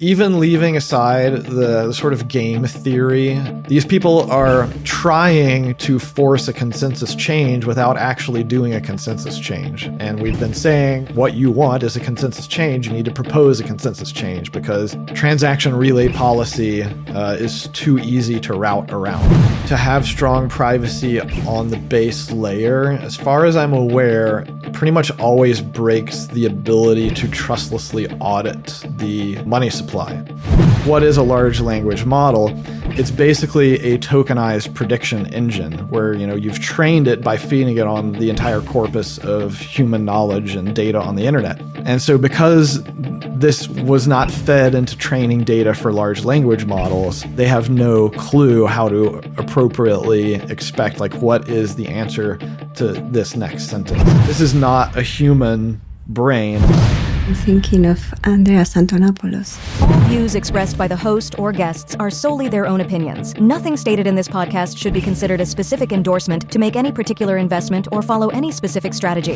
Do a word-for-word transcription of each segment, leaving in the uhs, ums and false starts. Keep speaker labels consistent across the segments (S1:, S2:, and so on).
S1: even leaving aside the, the sort of game theory, these people are trying to force a consensus change without actually doing a consensus change. And we've been saying what you want is a consensus change. You need to propose a consensus change because transaction relay policy uh, is too easy to route around. To have strong privacy on the base layer, as far as I'm aware, pretty much always breaks the ability to trustlessly audit the money supply. What is a large language model? It's basically a tokenized prediction engine where, you know, you've trained it by feeding it on the entire corpus of human knowledge and data on the internet. And so because this was not fed into training data for large language models, they have no clue how to appropriately expect, like, what is the answer to this next sentence. This is not a human brain.
S2: I'm thinking of Andreas Antonopoulos.
S3: All views expressed by the host or guests are solely their own opinions. Nothing stated in this podcast should be considered a specific endorsement to make any particular investment or follow any specific strategy.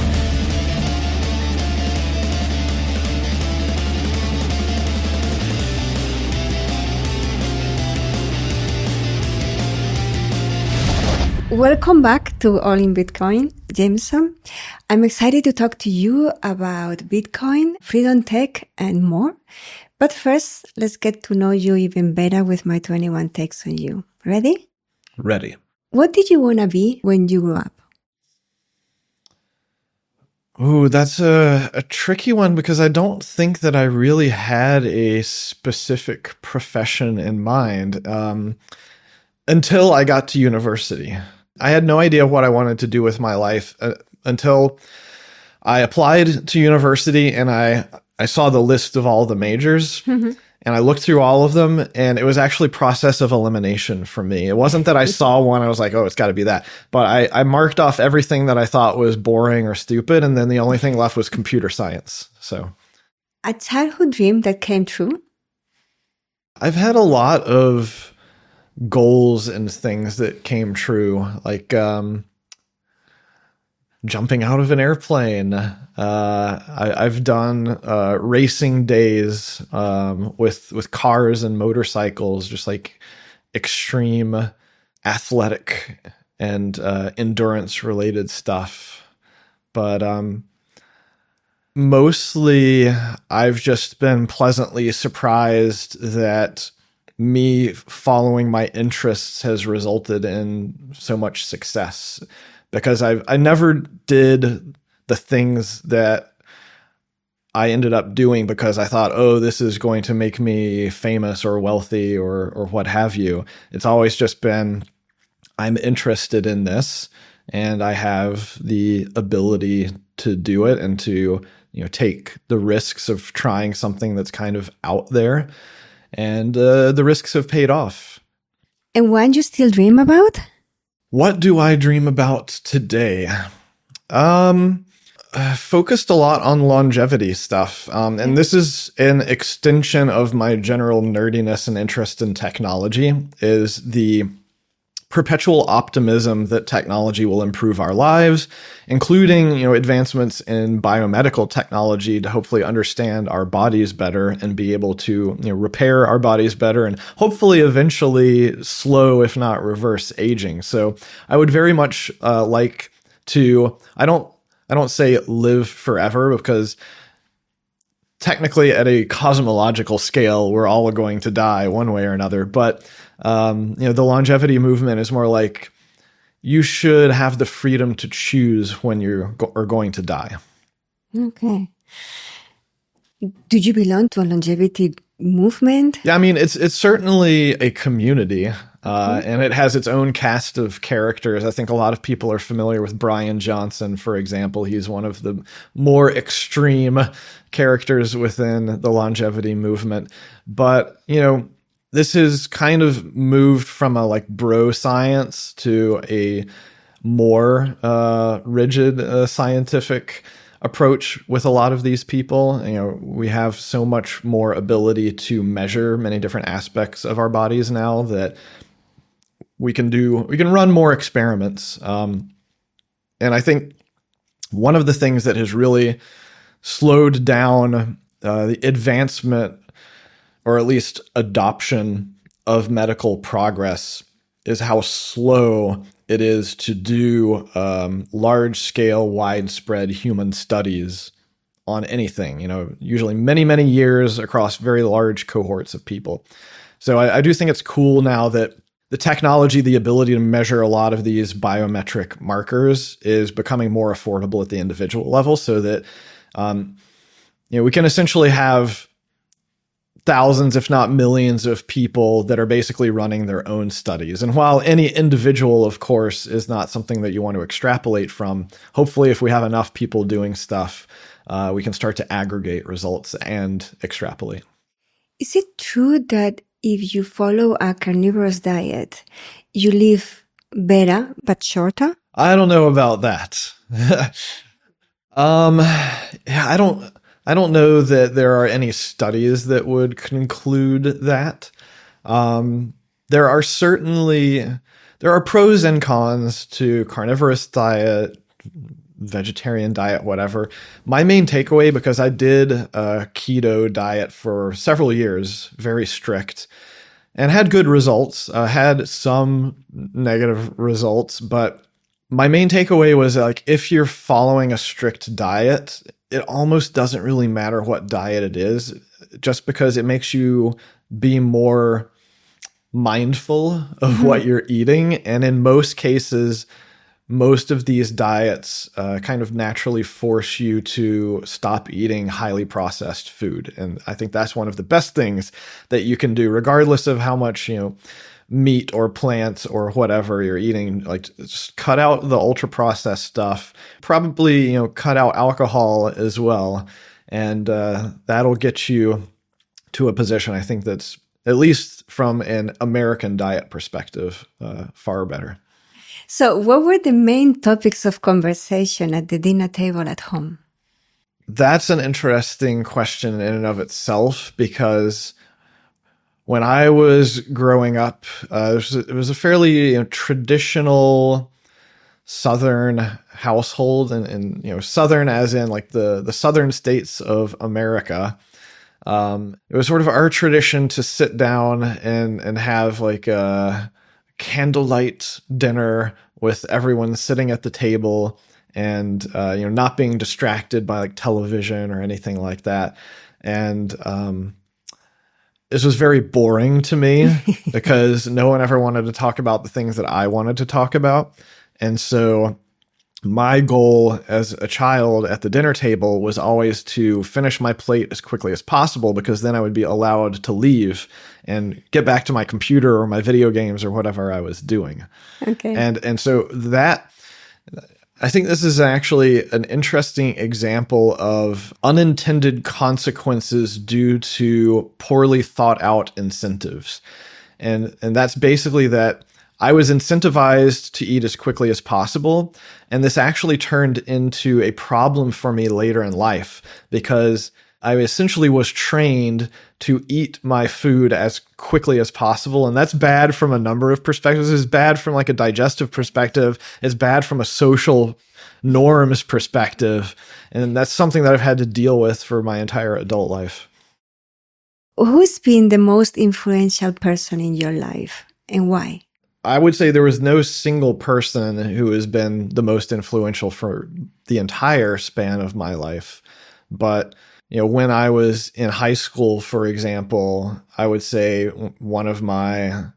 S2: Welcome back to All in Bitcoin, Jameson. I'm excited to talk to you about Bitcoin, Freedom Tech, and more. But first, let's get to know you even better with my twenty-one takes on you. Ready?
S1: Ready.
S2: What did you want to be when you grew up?
S1: Ooh, that's a, a tricky one because I don't think that I really had a specific profession in mind um, until I got to university. I had no idea what I wanted to do with my life uh, until I applied to university and I, I saw the list of all the majors mm-hmm. and I looked through all of them and it was actually process of elimination for me. It wasn't that I saw one, I was like, oh, it's got to be that. But I, I marked off everything that I thought was boring or stupid and then the only thing left was computer science. So,
S2: a childhood dream that came true?
S1: I've had a lot of goals and things that came true, like um, jumping out of an airplane. Uh, I, I've done uh, racing days um, with with cars and motorcycles, just like extreme athletic and uh, endurance related stuff. But um, mostly, I've just been pleasantly surprised that me following my interests has resulted in so much success because I I never did the things that I ended up doing because I thought, oh, this is going to make me famous or wealthy or or what have you. It's always just been, I'm interested in this and I have the ability to do it and to, you know, take the risks of trying something that's kind of out there. And uh, the risks have paid off.
S2: And what do you still dream about?
S1: What do I dream about today? Um, uh, focused a lot on longevity stuff. Um, and this is an extension of my general nerdiness and interest in technology, is the perpetual optimism that technology will improve our lives, including, you know, advancements in biomedical technology to hopefully understand our bodies better and be able to, you know, repair our bodies better and hopefully eventually slow, if not reverse, aging. So I would very much uh, like to, I don't, I don't say live forever because technically at a cosmological scale, we're all going to die one way or another, but Um, you know, the longevity movement is more like you should have the freedom to choose when you go- are going to die.
S2: Okay. Do you belong to a longevity movement?
S1: Yeah, I mean, it's it's certainly a community, uh, mm-hmm. and it has its own cast of characters. I think a lot of people are familiar with Brian Johnson, for example. He's one of the more extreme characters within the longevity movement. But, you know, this has kind of moved from a like bro science to a more uh, rigid uh, scientific approach with a lot of these people. You know, we have so much more ability to measure many different aspects of our bodies now that we can do, we can run more experiments. Um, and I think one of the things that has really slowed down uh, the advancement or at least adoption of medical progress, is how slow it is to do um, large-scale, widespread human studies on anything, you know, usually many, many years across very large cohorts of people. So I, I do think it's cool now that the technology, the ability to measure a lot of these biometric markers is becoming more affordable at the individual level, so that, um, you know, we can essentially have thousands, if not millions, of people that are basically running their own studies. And while any individual, of course, is not something that you want to extrapolate from, hopefully if we have enough people doing stuff, uh, we can start to aggregate results and extrapolate.
S2: Is it true that if you follow a carnivorous diet, you live better but shorter?
S1: I don't know about that. um, yeah, I don't... I don't know that there are any studies that would conclude that. Um, there are certainly, there are pros and cons to carnivorous diet, vegetarian diet, whatever. My main takeaway, because I did a keto diet for several years, very strict, and had good results, uh, had some negative results, but my main takeaway was, like, if you're following a strict diet, it almost doesn't really matter what diet it is, just because it makes you be more mindful of mm-hmm. what you're eating. And in most cases, most of these diets uh, kind of naturally force you to stop eating highly processed food. And I think that's one of the best things that you can do, regardless of how much, you know, meat or plants or whatever you're eating. Like, just cut out the ultra processed stuff, probably, you know, cut out alcohol as well. And uh, that'll get you to a position, I think, that's, at least from an American diet perspective, uh, far better.
S2: So what were the main topics of conversation at the dinner table at home?
S1: That's an interesting question in and of itself, because when I was growing up, uh, it, was, it was a fairly, you know, traditional Southern household, and, and you know, Southern as in like the, the Southern states of America. Um, it was sort of our tradition to sit down and, and have like a candlelight dinner with everyone sitting at the table and, uh, you know, not being distracted by like television or anything like that. And, um, this was very boring to me because no one ever wanted to talk about the things that I wanted to talk about. And so my goal as a child at the dinner table was always to finish my plate as quickly as possible, because then I would be allowed to leave and get back to my computer or my video games or whatever I was doing.
S2: Okay.
S1: And, and so that, I think this is actually an interesting example of unintended consequences due to poorly thought out incentives. And, and that's basically that I was incentivized to eat as quickly as possible. And this actually turned into a problem for me later in life, because I essentially was trained to eat my food as quickly as possible. And that's bad from a number of perspectives. It's bad from like a digestive perspective. It's bad from a social norms perspective. And that's something that I've had to deal with for my entire adult life.
S2: Who's been the most influential person in your life and why?
S1: I would say there was no single person who has been the most influential for the entire span of my life. But you know, when I was in high school, for example, I would say one of my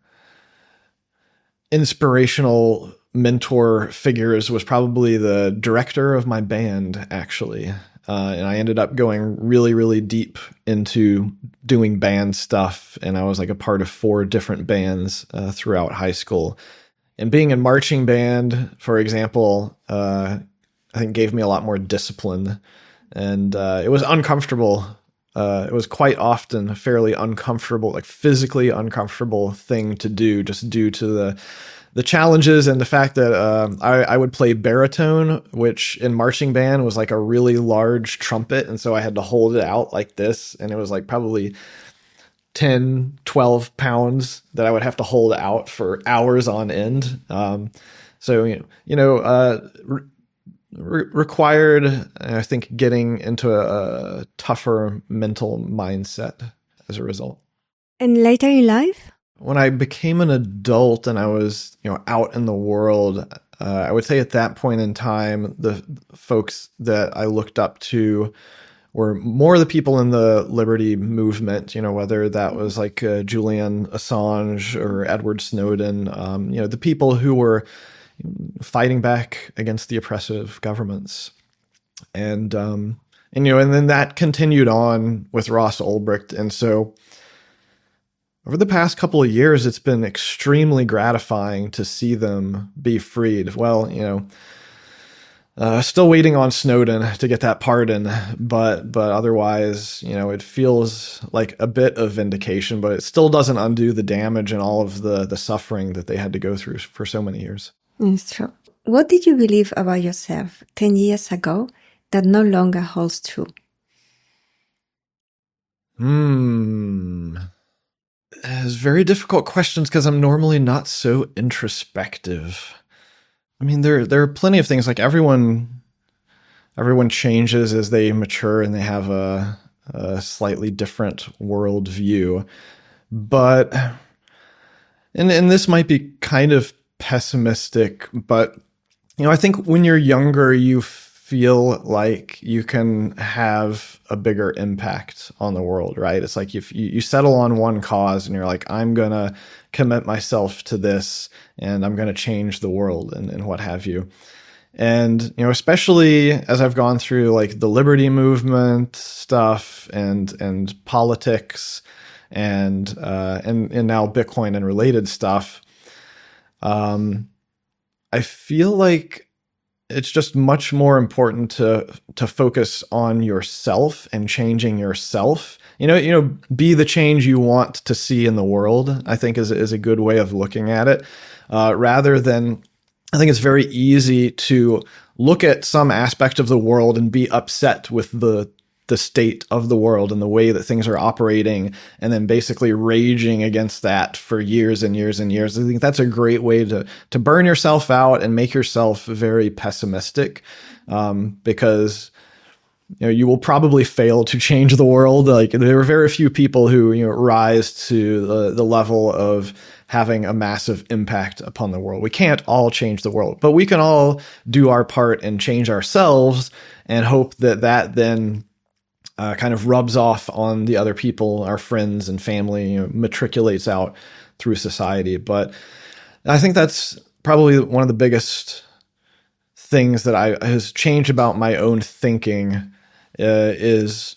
S1: inspirational mentor figures was probably the director of my band, actually. Uh, and I ended up going really, really deep into doing band stuff. And I was like a part of four different bands uh, throughout high school. And being in marching band, for example, uh, I think gave me a lot more discipline. And uh, it was uncomfortable. Uh, it was quite often a fairly uncomfortable, like physically uncomfortable thing to do, just due to the the challenges and the fact that uh, I, I would play baritone, which in marching band was like a really large trumpet. And so I had to hold it out like this. And it was like probably ten, twelve pounds that I would have to hold out for hours on end. Um, so, you know, you know uh, re- re- required, I think, getting into a, a tougher mental mindset as a result.
S2: And later in life?
S1: When I became an adult and I was, you know, out in the world, uh, I would say at that point in time, the folks that I looked up to were more the people in the liberty movement, you know, whether that was like uh, Julian Assange or Edward Snowden, um, you know, the people who were fighting back against the oppressive governments. And, um, and, you know, and then that continued on with Ross Ulbricht. And so over the past couple of years, it's been extremely gratifying to see them be freed. Well, you know, uh, still waiting on Snowden to get that pardon, but but otherwise, you know, it feels like a bit of vindication, but it still doesn't undo the damage and all of the, the suffering that they had to go through for so many years.
S2: It's true. What did you believe about yourself ten years ago that no longer holds true?
S1: Hmm... It's very difficult questions because I'm normally not so introspective. I mean, there there are plenty of things, like everyone everyone changes as they mature and they have a, a slightly different worldview. But, and, and this might be kind of pessimistic, but, you know, I think when you're younger, you feel like you can have a bigger impact on the world, right? It's like if you, you settle on one cause and you're like, I'm going to commit myself to this and I'm going to change the world and, and what have you. And, you know, especially as I've gone through like the liberty movement stuff and, and politics and, uh, and, and now Bitcoin and related stuff, um, I feel like it's just much more important to to focus on yourself and changing yourself. You know, you know, be the change you want to see in the world, I think is, is a good way of looking at it. Uh, rather than, I think it's very easy to look at some aspect of the world and be upset with the the state of the world and the way that things are operating, and then basically raging against that for years and years and years. I think that's a great way to to burn yourself out and make yourself very pessimistic, um, because you know you will probably fail to change the world. Like there are very few people who you know rise to the, the level of having a massive impact upon the world. We can't all change the world, but we can all do our part and change ourselves and hope that that then Uh, kind of rubs off on the other people, our friends and family, you know, matriculates out through society. But I think that's probably one of the biggest things that I has changed about my own thinking uh, is.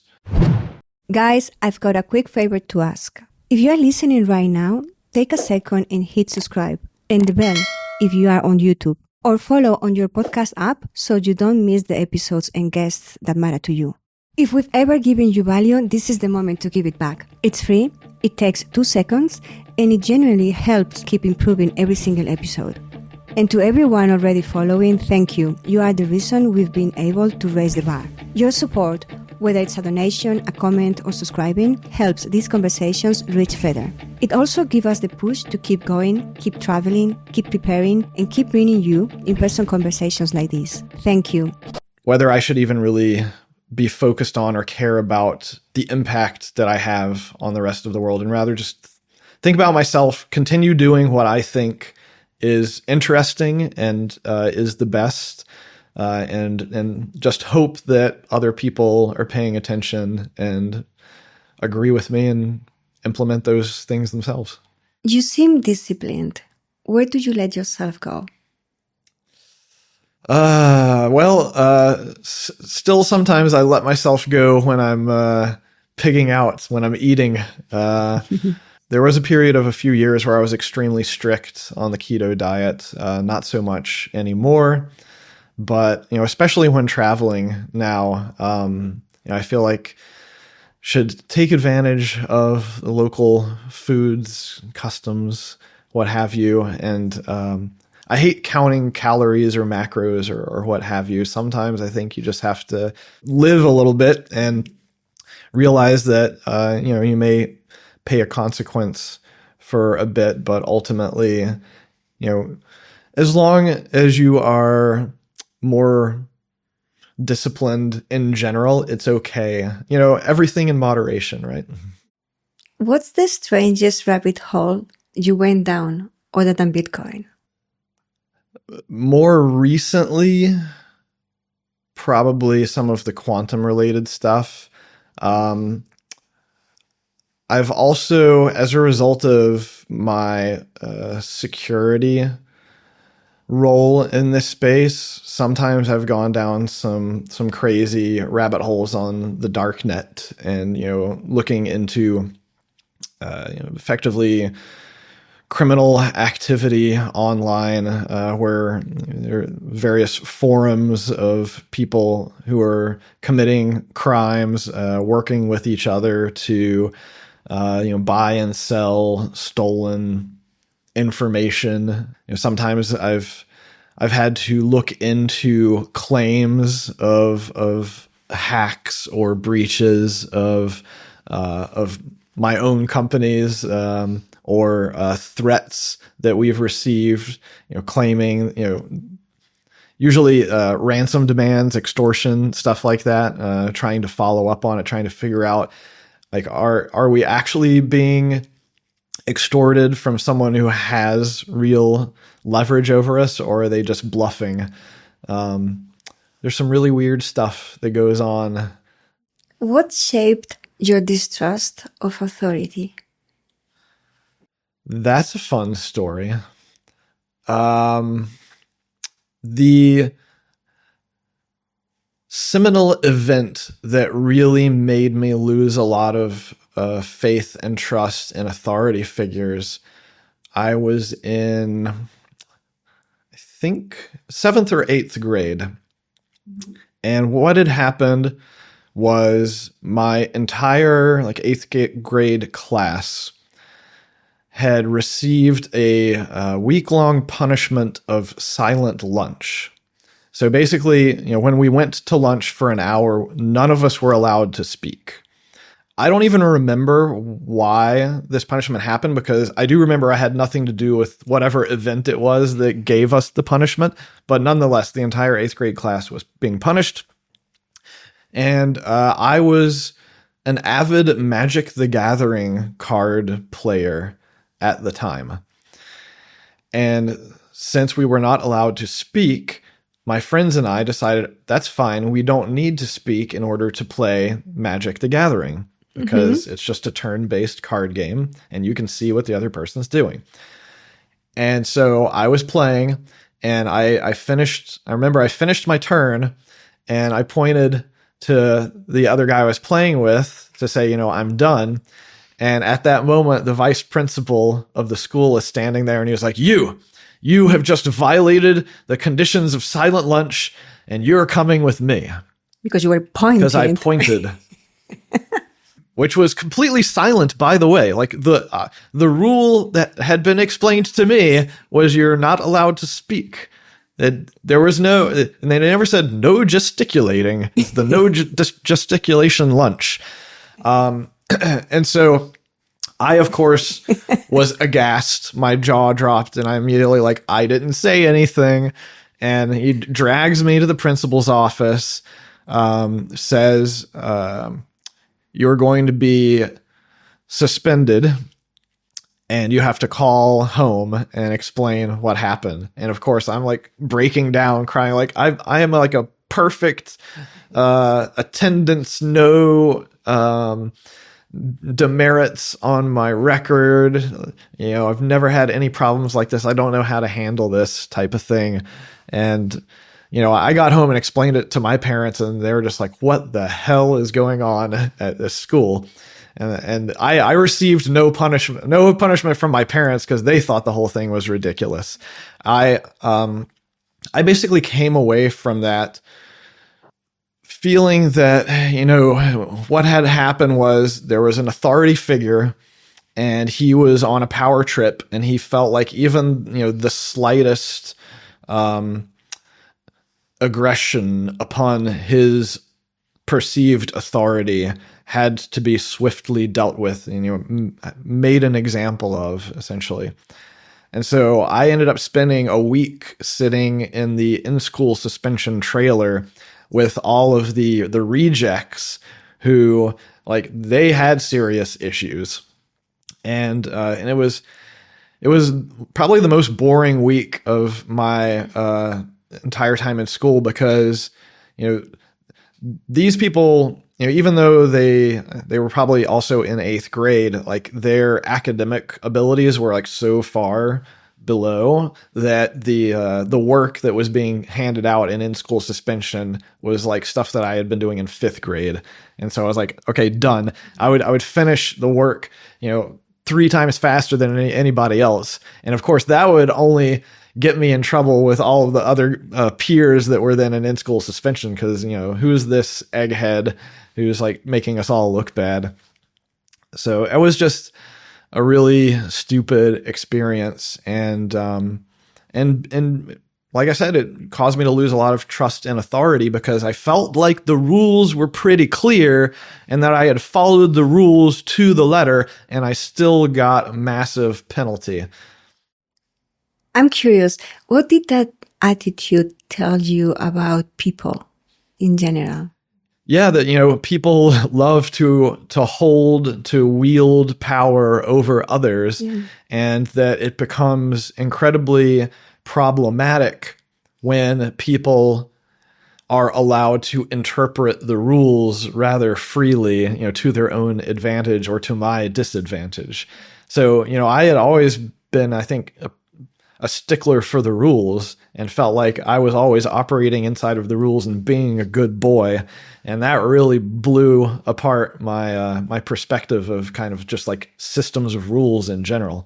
S2: Guys, I've got a quick favor to ask. If you are listening right now, take a second and hit subscribe and the bell if you are on YouTube, or follow on your podcast app so you don't miss the episodes and guests that matter to you. If we've ever given you value, this is the moment to give it back. It's free, it takes two seconds, and it genuinely helps keep improving every single episode. And to everyone already following, thank you. You are the reason we've been able to raise the bar. Your support, whether it's a donation, a comment, or subscribing, helps these conversations reach further. It also gives us the push to keep going, keep traveling, keep preparing, and keep bringing you in-person conversations like this. Thank you.
S1: Whether I should even really be focused on or care about the impact that I have on the rest of the world, and rather just think about myself, continue doing what I think is interesting and uh, is the best, uh, and and just hope that other people are paying attention and agree with me and implement those things themselves.
S2: You seem disciplined. Where do you let yourself go?
S1: Uh, well, uh, s- still sometimes I let myself go when I'm, uh, pigging out, when I'm eating. Uh, there was a period of a few years where I was extremely strict on the keto diet, uh, not so much anymore, but, you know, especially when traveling now, um, you know, I feel like should take advantage of the local foods, customs, what have you. And, um, I hate counting calories or macros or, or what have you. Sometimes I think you just have to live a little bit and realize that, uh, you know, you may pay a consequence for a bit, but ultimately, you know, as long as you are more disciplined in general, it's okay. You know, everything in moderation, right?
S2: What's the strangest rabbit hole you went down other than Bitcoin?
S1: More recently, probably some of the quantum related stuff. Um, I've also, as a result of my uh, security role in this space, sometimes I've gone down some some crazy rabbit holes on the dark net, and you know, looking into uh, you know, effectively criminal activity online, uh, where there are various forums of people who are committing crimes, uh, working with each other to uh, you know, buy and sell stolen information. You know, sometimes I've I've had to look into claims of of hacks or breaches of uh, of my own companies, um, or uh, threats that we've received, you know, claiming, you know, usually uh, ransom demands, extortion, stuff like that, uh, trying to follow up on it, trying to figure out, like, are are we actually being extorted from someone who has real leverage over us, or are they just bluffing? Um, there's some really weird stuff that goes on.
S2: What shaped your distrust of authority?
S1: That's a fun story. Um, the seminal event that really made me lose a lot of uh, faith and trust in authority figures, I was in, I think, seventh or eighth grade. And what had happened was my entire like eighth grade class had received a uh, week-long punishment of silent lunch. So basically, you know, when we went to lunch for an hour, none of us were allowed to speak. I don't even remember why this punishment happened, because I do remember I had nothing to do with whatever event it was that gave us the punishment. But nonetheless, the entire eighth grade class was being punished. And uh, I was an avid Magic the Gathering card player at the time. And since we were not allowed to speak, my friends and I decided, that's fine, we don't need to speak in order to play Magic the Gathering, because mm-hmm. it's just a turn-based card game, and you can see what the other person's doing. And so I was playing, and I, I finished, I remember I finished my turn, and I pointed to the other guy I was playing with to say, you know, I'm done. And at that moment, the vice principal of the school is standing there, and he was like, you, you have just violated the conditions of silent lunch, and you're coming with me.
S2: Because you were pointing.
S1: Because I pointed. Which was completely silent, by the way. Like, the uh, the rule that had been explained to me was you're not allowed to speak. It, there was no, and they never said no gesticulating. It's the no ge- gesticulation lunch. Um, and so I, of course, was aghast. My jaw dropped, and I immediately, like, I didn't say anything. And he drags me to the principal's office, um, says, um, you're going to be suspended, and you have to call home and explain what happened. And of course, I'm like breaking down, crying, like, I I am like a perfect uh, attendance, no um, demerits on my record. You know, I've never had any problems like this. I don't know how to handle this type of thing. And you know, I got home and explained it to my parents, and they were just like, what the hell is going on at this school? And, and I, I received no punishment, no punishment from my parents, because they thought the whole thing was ridiculous. I, um, I basically came away from that feeling that, you know, what had happened was there was an authority figure, and he was on a power trip, and he felt like even, you know, the slightest, um, aggression upon his perceived authority had to be swiftly dealt with and, you know, m- made an example of, essentially. And so I ended up spending a week sitting in the in-school suspension trailer with all of the the rejects who, like, they had serious issues. And, uh, and it was, it was probably the most boring week of my, uh, entire time in school because, you know, these people, you know, even though they, they were probably also in eighth grade, like their academic abilities were like so far below that the uh, the work that was being handed out in in-school suspension was like stuff that I had been doing in fifth grade. And so I was like, okay, done. I would I would finish the work, you know, three times faster than any, anybody else. And of course, that would only get me in trouble with all of the other uh, peers that were then in in-school suspension because, you know, who's this egghead who's like making us all look bad? So it was just a really stupid experience. And, um, and, and like I said, it caused me to lose a lot of trust in authority because I felt like the rules were pretty clear and that I had followed the rules to the letter and I still got a massive penalty.
S2: I'm curious, what did that attitude tell you about people in general?
S1: Yeah, that, you know, people love to to hold, to wield power over others, yeah. And that it becomes incredibly problematic when people are allowed to interpret the rules rather freely, you know, to their own advantage or to my disadvantage. So, you know, I had always been, I think, a a stickler for the rules and felt like I was always operating inside of the rules and being a good boy. And that really blew apart my, uh, my perspective of kind of just like systems of rules in general.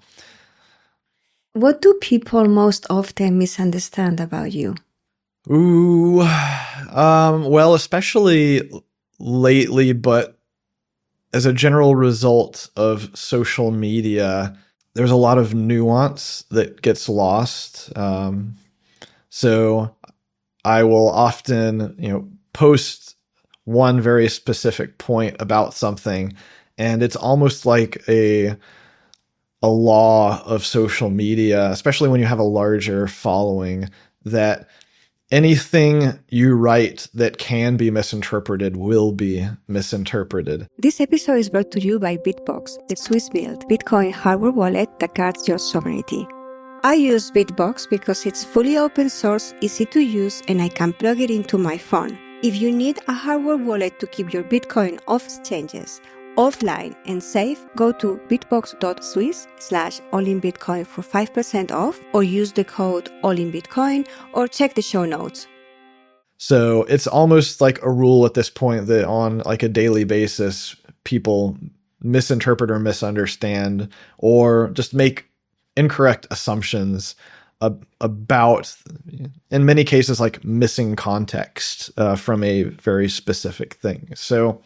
S2: What do people most often misunderstand about you?
S1: Ooh, um, well, especially lately, but as a general result of social media, there's a lot of nuance that gets lost. Um, so I will often, you know, post one very specific point about something, and it's almost like a a law of social media, especially when you have a larger following, that anything you write that can be misinterpreted will be misinterpreted.
S2: This episode is brought to you by Bitbox, the Swiss-built Bitcoin hardware wallet that guards your sovereignty. I use Bitbox because it's fully open source, easy to use, and I can plug it into my phone. If you need a hardware wallet to keep your Bitcoin off exchanges, offline and safe, go to bitbox.swiss slash allinbitcoin for five percent off or use the code allinbitcoin or check the show notes.
S1: So it's almost like a rule at this point that on like a daily basis, people misinterpret or misunderstand or just make incorrect assumptions ab- about, in many cases, like missing context uh, from a very specific thing. So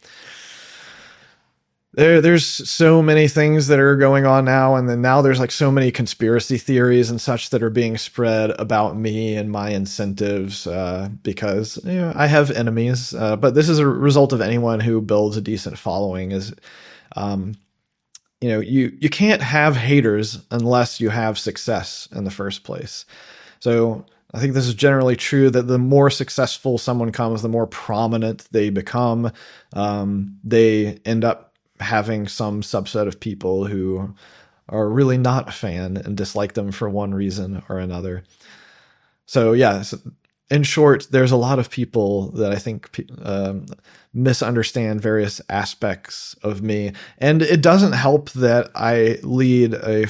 S1: There, there's so many things that are going on now, and then now there's like so many conspiracy theories and such that are being spread about me and my incentives uh, because you know, I have enemies. Uh, but this is a result of anyone who builds a decent following. Is um, you know, you you can't have haters unless you have success in the first place. So I think this is generally true that the more successful someone comes, the more prominent they become. Um, they end up having some subset of people who are really not a fan and dislike them for one reason or another. So yeah, so in short, there's a lot of people that I think um, misunderstand various aspects of me. And it doesn't help that I lead a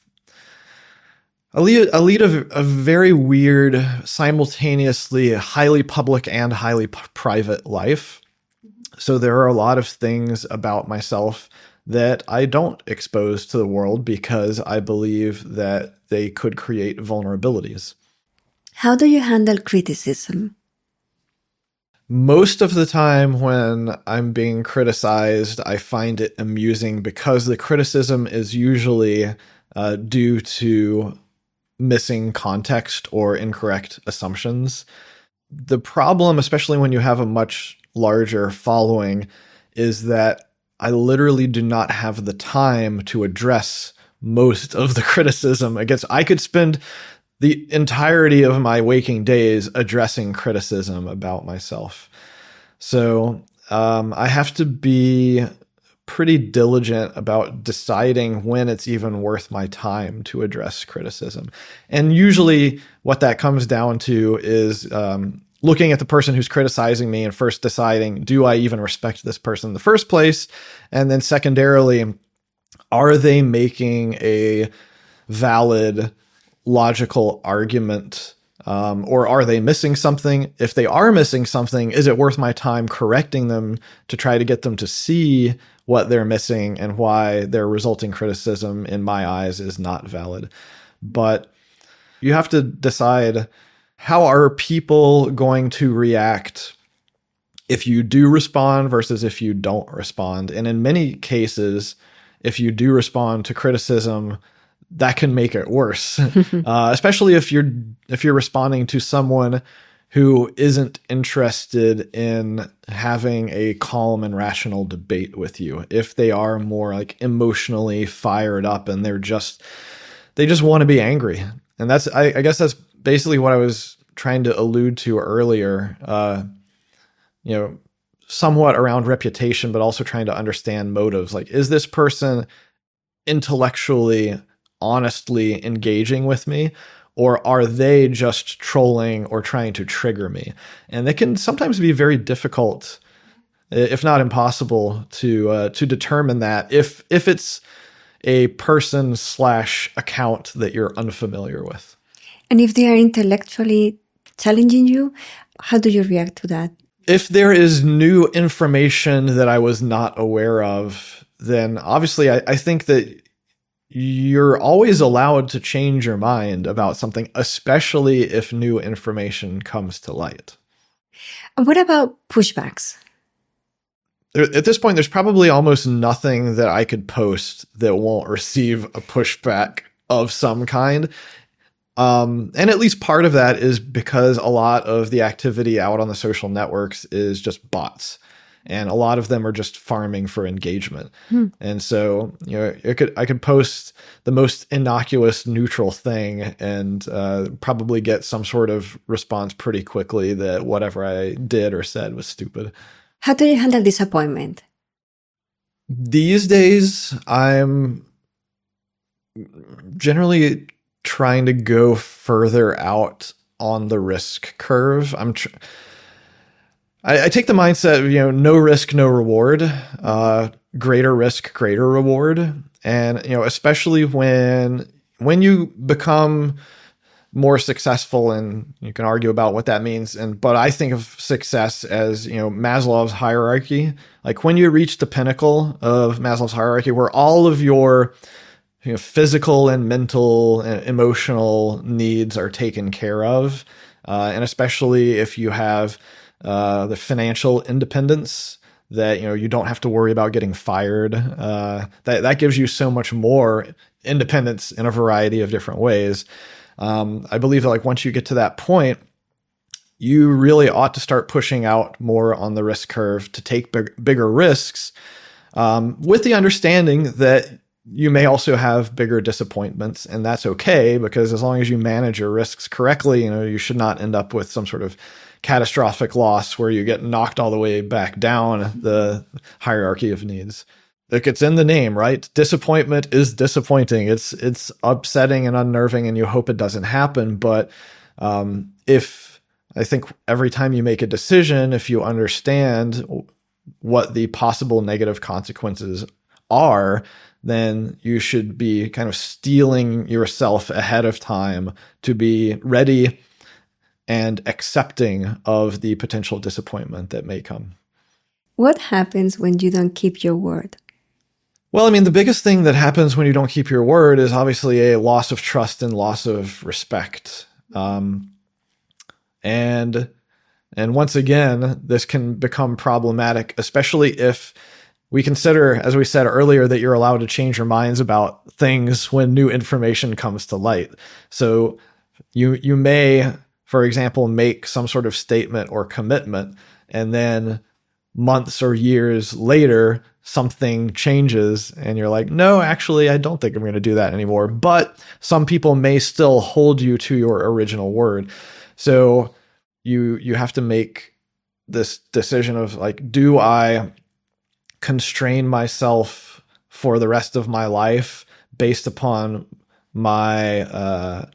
S1: I lead, I lead a, a very weird, simultaneously highly public and highly p- private life. So there are a lot of things about myself that I don't expose to the world because I believe that they could create vulnerabilities.
S2: How do you handle criticism?
S1: Most of the time when I'm being criticized, I find it amusing because the criticism is usually uh, due to missing context or incorrect assumptions. The problem, especially when you have a much larger following, is that I literally do not have the time to address most of the criticism against. I could spend the entirety of my waking days addressing criticism about myself. So um, I have to be pretty diligent about deciding when it's even worth my time to address criticism. And usually what that comes down to is um, looking at the person who's criticizing me and first deciding, do I even respect this person in the first place? And then secondarily, are they making a valid, logical argument? Um, or are they missing something? If they are missing something, is it worth my time correcting them to try to get them to see what they're missing and why their resulting criticism, in my eyes, is not valid? But you have to decide, how are people going to react if you do respond versus if you don't respond? And in many cases, if you do respond to criticism, that can make it worse, uh, especially if you're if you're responding to someone who isn't interested in having a calm and rational debate with you. If they are more like emotionally fired up and they're just they just want to be angry, and that's I, I guess that's basically what I was trying to allude to earlier. Uh, you know, somewhat around reputation, but also trying to understand motives. Like, is this person intellectually, honestly engaging with me, or are they just trolling or trying to trigger me? And it can sometimes be very difficult, if not impossible, to uh, to determine that if if it's a person slash account that you're unfamiliar with.
S2: And if they are intellectually challenging you, how do you react to that?
S1: If there is new information that I was not aware of, then obviously I, I think that you're always allowed to change your mind about something, especially if new information comes to light.
S2: And what about pushbacks?
S1: At this point, there's probably almost nothing that I could post that won't receive a pushback of some kind. Um, and at least part of that is because a lot of the activity out on the social networks is just bots. And a lot of them are just farming for engagement. Hmm. And so, you know, it could I could post the most innocuous, neutral thing and uh, probably get some sort of response pretty quickly that whatever I did or said was stupid.
S2: How do you handle disappointment?
S1: These days, I'm generally trying to go further out on the risk curve. I'm tr- I, I take the mindset of, you know, no risk, no reward, uh, greater risk, greater reward. And, you know, especially when, when you become more successful, and you can argue about what that means. And, but I think of success as, you know, Maslow's hierarchy. Like when you reach the pinnacle of Maslow's hierarchy, where all of your, you know, physical and mental and emotional needs are taken care of. Uh, and especially if you have, Uh, the financial independence that, you know, you don't have to worry about getting fired. Uh, that, that gives you so much more independence in a variety of different ways. Um, I believe that, like, once you get to that point, you really ought to start pushing out more on the risk curve to take big, bigger risks, um, with the understanding that you may also have bigger disappointments, and that's okay, because as long as you manage your risks correctly, you know, you should not end up with some sort of catastrophic loss where you get knocked all the way back down the hierarchy of needs. Like, it's in the name, right? Disappointment is disappointing. It's it's upsetting and unnerving, and you hope it doesn't happen. But um, if I think every time you make a decision, if you understand what the possible negative consequences are, then you should be kind of steeling yourself ahead of time to be ready and accepting of the potential disappointment that may come.
S2: What happens when you don't keep your word?
S1: Well, I mean, the biggest thing that happens when you don't keep your word is obviously a loss of trust and loss of respect. Um, and, and once again, this can become problematic, especially if we consider, as we said earlier, that you're allowed to change your minds about things when new information comes to light. So you, you may, for example, make some sort of statement or commitment, and then months or years later, something changes and you're like, no, actually, I don't think I'm going to do that anymore. But some people may still hold you to your original word. So you, you have to make this decision of, like, do I constrain myself for the rest of my life based upon my uh,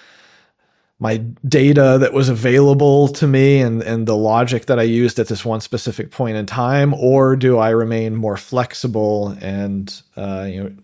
S1: my data that was available to me and, and the logic that I used at this one specific point in time? Or do I remain more flexible and, uh, you know,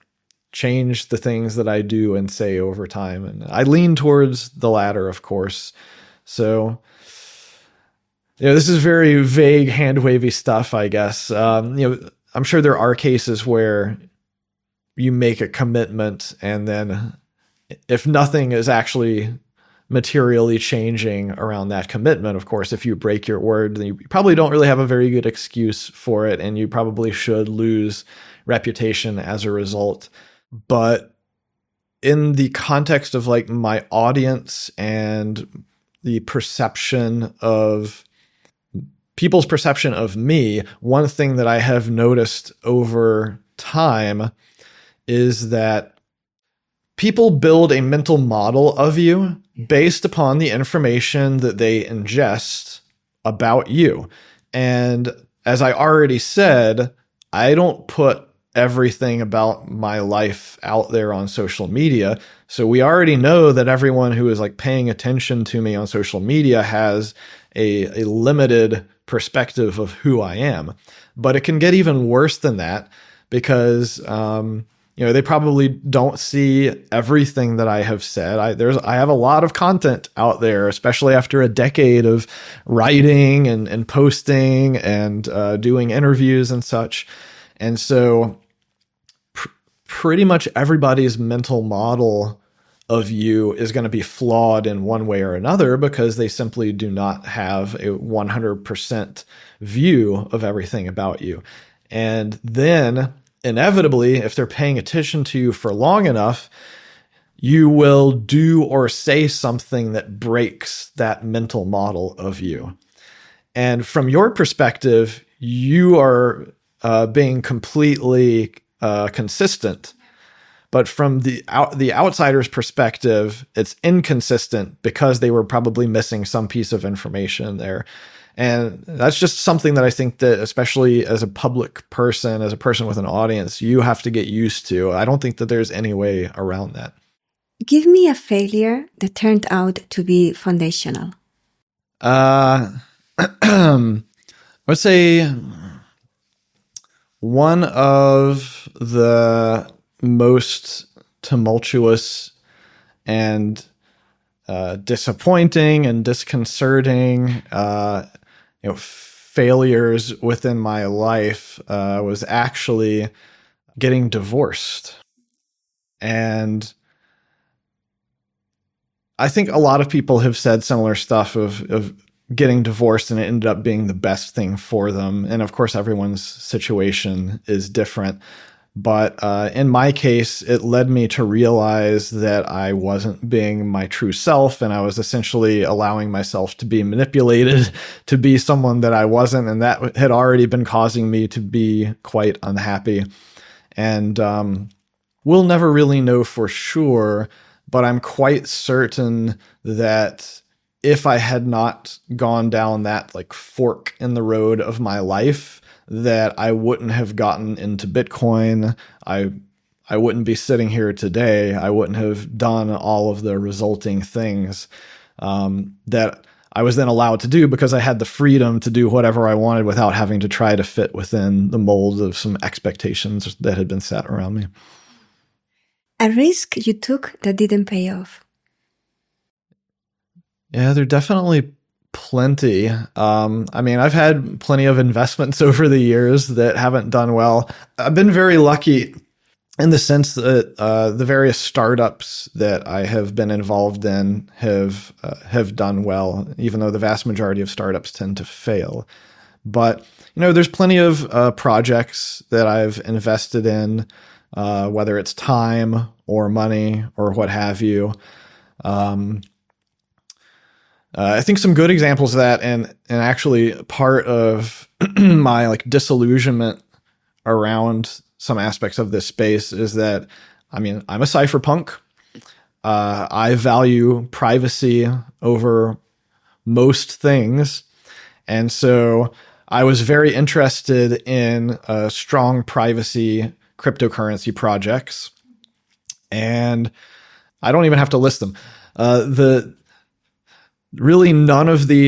S1: change the things that I do and say over time? And I lean towards the latter, of course. So, you know, this is very vague, hand-wavy stuff, I guess. Um, you know, I'm sure there are cases where you make a commitment and then if nothing is actually materially changing around that commitment, of course, if you break your word, then you probably don't really have a very good excuse for it, and you probably should lose reputation as a result. But in the context of like my audience and the perception of people's perception of me, one thing that I have noticed over time is that people build a mental model of you based upon the information that they ingest about you. And as I already said, I don't put everything about my life out there on social media. So we already know that everyone who is like paying attention to me on social media has a, a limited perspective of who I am. But it can get even worse than that because, um, you know, they probably don't see everything that I have said. I there's I have a lot of content out there, especially after a decade of writing and, and posting and uh, doing interviews and such. And so pr- pretty much everybody's mental model of you is going to be flawed in one way or another because they simply do not have a one hundred percent view of everything about you. And then inevitably, if they're paying attention to you for long enough, you will do or say something that breaks that mental model of you. And from your perspective, you are uh, being completely uh, consistent. But from the out, the outsider's perspective, it's inconsistent because they were probably missing some piece of information there. And that's just something that I think that, especially as a public person, as a person with an audience, you have to get used to. I don't think that there's any way around that.
S2: Give me a failure that turned out to be foundational.
S1: Uh, let's say one of the most tumultuous and uh, disappointing and disconcerting uh, you know, failures within my life uh, was actually getting divorced. And I think a lot of people have said similar stuff of, of getting divorced and it ended up being the best thing for them. And of course, everyone's situation is different. But uh, in my case, it led me to realize that I wasn't being my true self, and I was essentially allowing myself to be manipulated to be someone that I wasn't, and that had already been causing me to be quite unhappy. And um, we'll never really know for sure, but I'm quite certain that if I had not gone down that like fork in the road of my life, that I wouldn't have gotten into Bitcoin. I I wouldn't be sitting here today. I wouldn't have done all of the resulting things um, that I was then allowed to do because I had the freedom to do whatever I wanted without having to try to fit within the mold of some expectations that had been set around me.
S2: A risk you took that didn't pay off.
S1: Yeah, there definitely plenty. Um, I mean, I've had plenty of investments over the years that haven't done well. I've been very lucky in the sense that uh, the various startups that I have been involved in have uh, have done well, even though the vast majority of startups tend to fail. But, you know, there's plenty of uh, projects that I've invested in, uh, whether it's time or money or what have you. Um, Uh, I think some good examples of that, and and actually part of my like disillusionment around some aspects of this space is that, I mean, I'm a cypherpunk. Uh, I value privacy over most things, and so I was very interested in uh, strong privacy cryptocurrency projects, and I don't even have to list them. Uh, the really none of the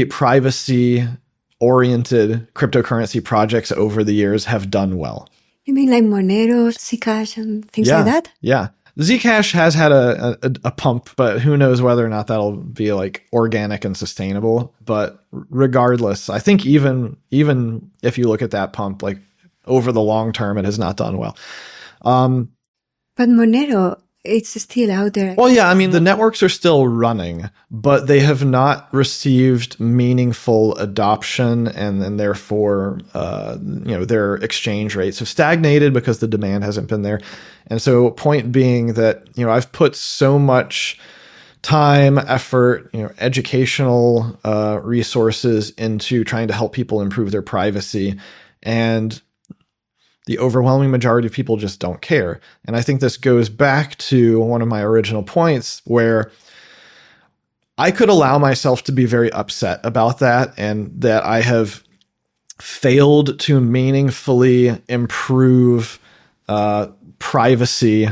S1: privacy-oriented cryptocurrency projects over the years have done well.
S2: You mean like Monero, Zcash, and things
S1: yeah,
S2: like that?
S1: Yeah. Zcash has had a, a, a pump, but who knows whether or not that'll be like organic and sustainable. But regardless, I think even even if you look at that pump, like over the long term, it has not done well. Um,
S2: but Monero, it's still out there.
S1: Well, yeah, I mean, the networks are still running, but they have not received meaningful adoption, and, and therefore, uh, you know, their exchange rates have stagnated because the demand hasn't been there. And so, point being that, you know, I've put so much time, effort, you know, educational uh, resources into trying to help people improve their privacy, and the overwhelming majority of people just don't care. And I think this goes back to one of my original points where I could allow myself to be very upset about that, and that I have failed to meaningfully improve uh, privacy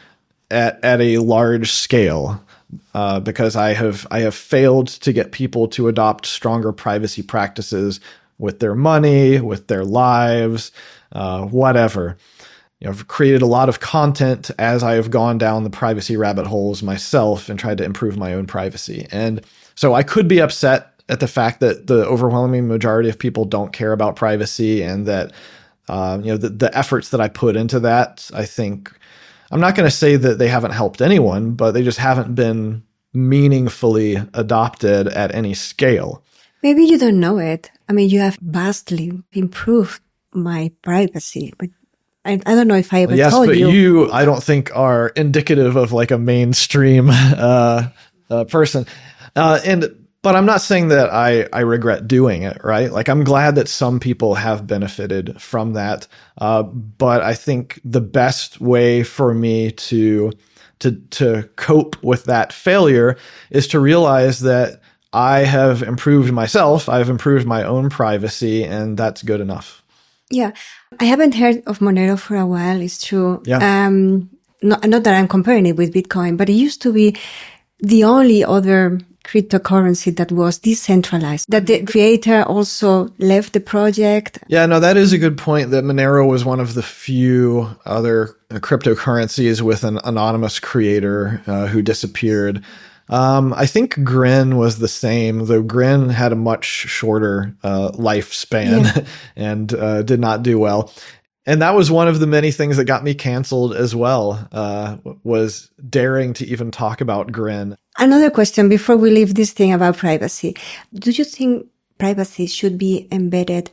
S1: at, at a large scale. Uh, because I have I have failed to get people to adopt stronger privacy practices with their money, with their lives, uh, whatever. You know, I've created a lot of content as I have gone down the privacy rabbit holes myself and tried to improve my own privacy. And so I could be upset at the fact that the overwhelming majority of people don't care about privacy, and that uh, you know the, the efforts that I put into that, I think, I'm not going to say that they haven't helped anyone, but they just haven't been meaningfully adopted at any scale.
S2: Maybe you don't know it. I mean, you have vastly improved my privacy, but I, I don't know if I ever
S1: yes,
S2: told
S1: you.
S2: you.
S1: Yes, but you, I don't think, are indicative of like a mainstream uh, uh, person. Uh, and But I'm not saying that I, I regret doing it, right? Like, I'm glad that some people have benefited from that. Uh, but I think the best way for me to, to, to cope with that failure is to realize that I have improved myself. I've improved my own privacy, and that's good enough.
S2: Yeah. I haven't heard of Monero for a while. It's true.
S1: Yeah.
S2: Um, not, not that I'm comparing it with Bitcoin, but it used to be the only other cryptocurrency that was decentralized, that the creator also left the project.
S1: Yeah, no, that is a good point, that Monero was one of the few other cryptocurrencies with an anonymous creator uh, who disappeared. Um, I think Grin was the same, though Grin had a much shorter uh, lifespan yeah. and uh, did not do well. And that was one of the many things that got me canceled as well, uh, was daring to even talk about Grin.
S2: Another question before we leave this thing about privacy. Do you think privacy should be embedded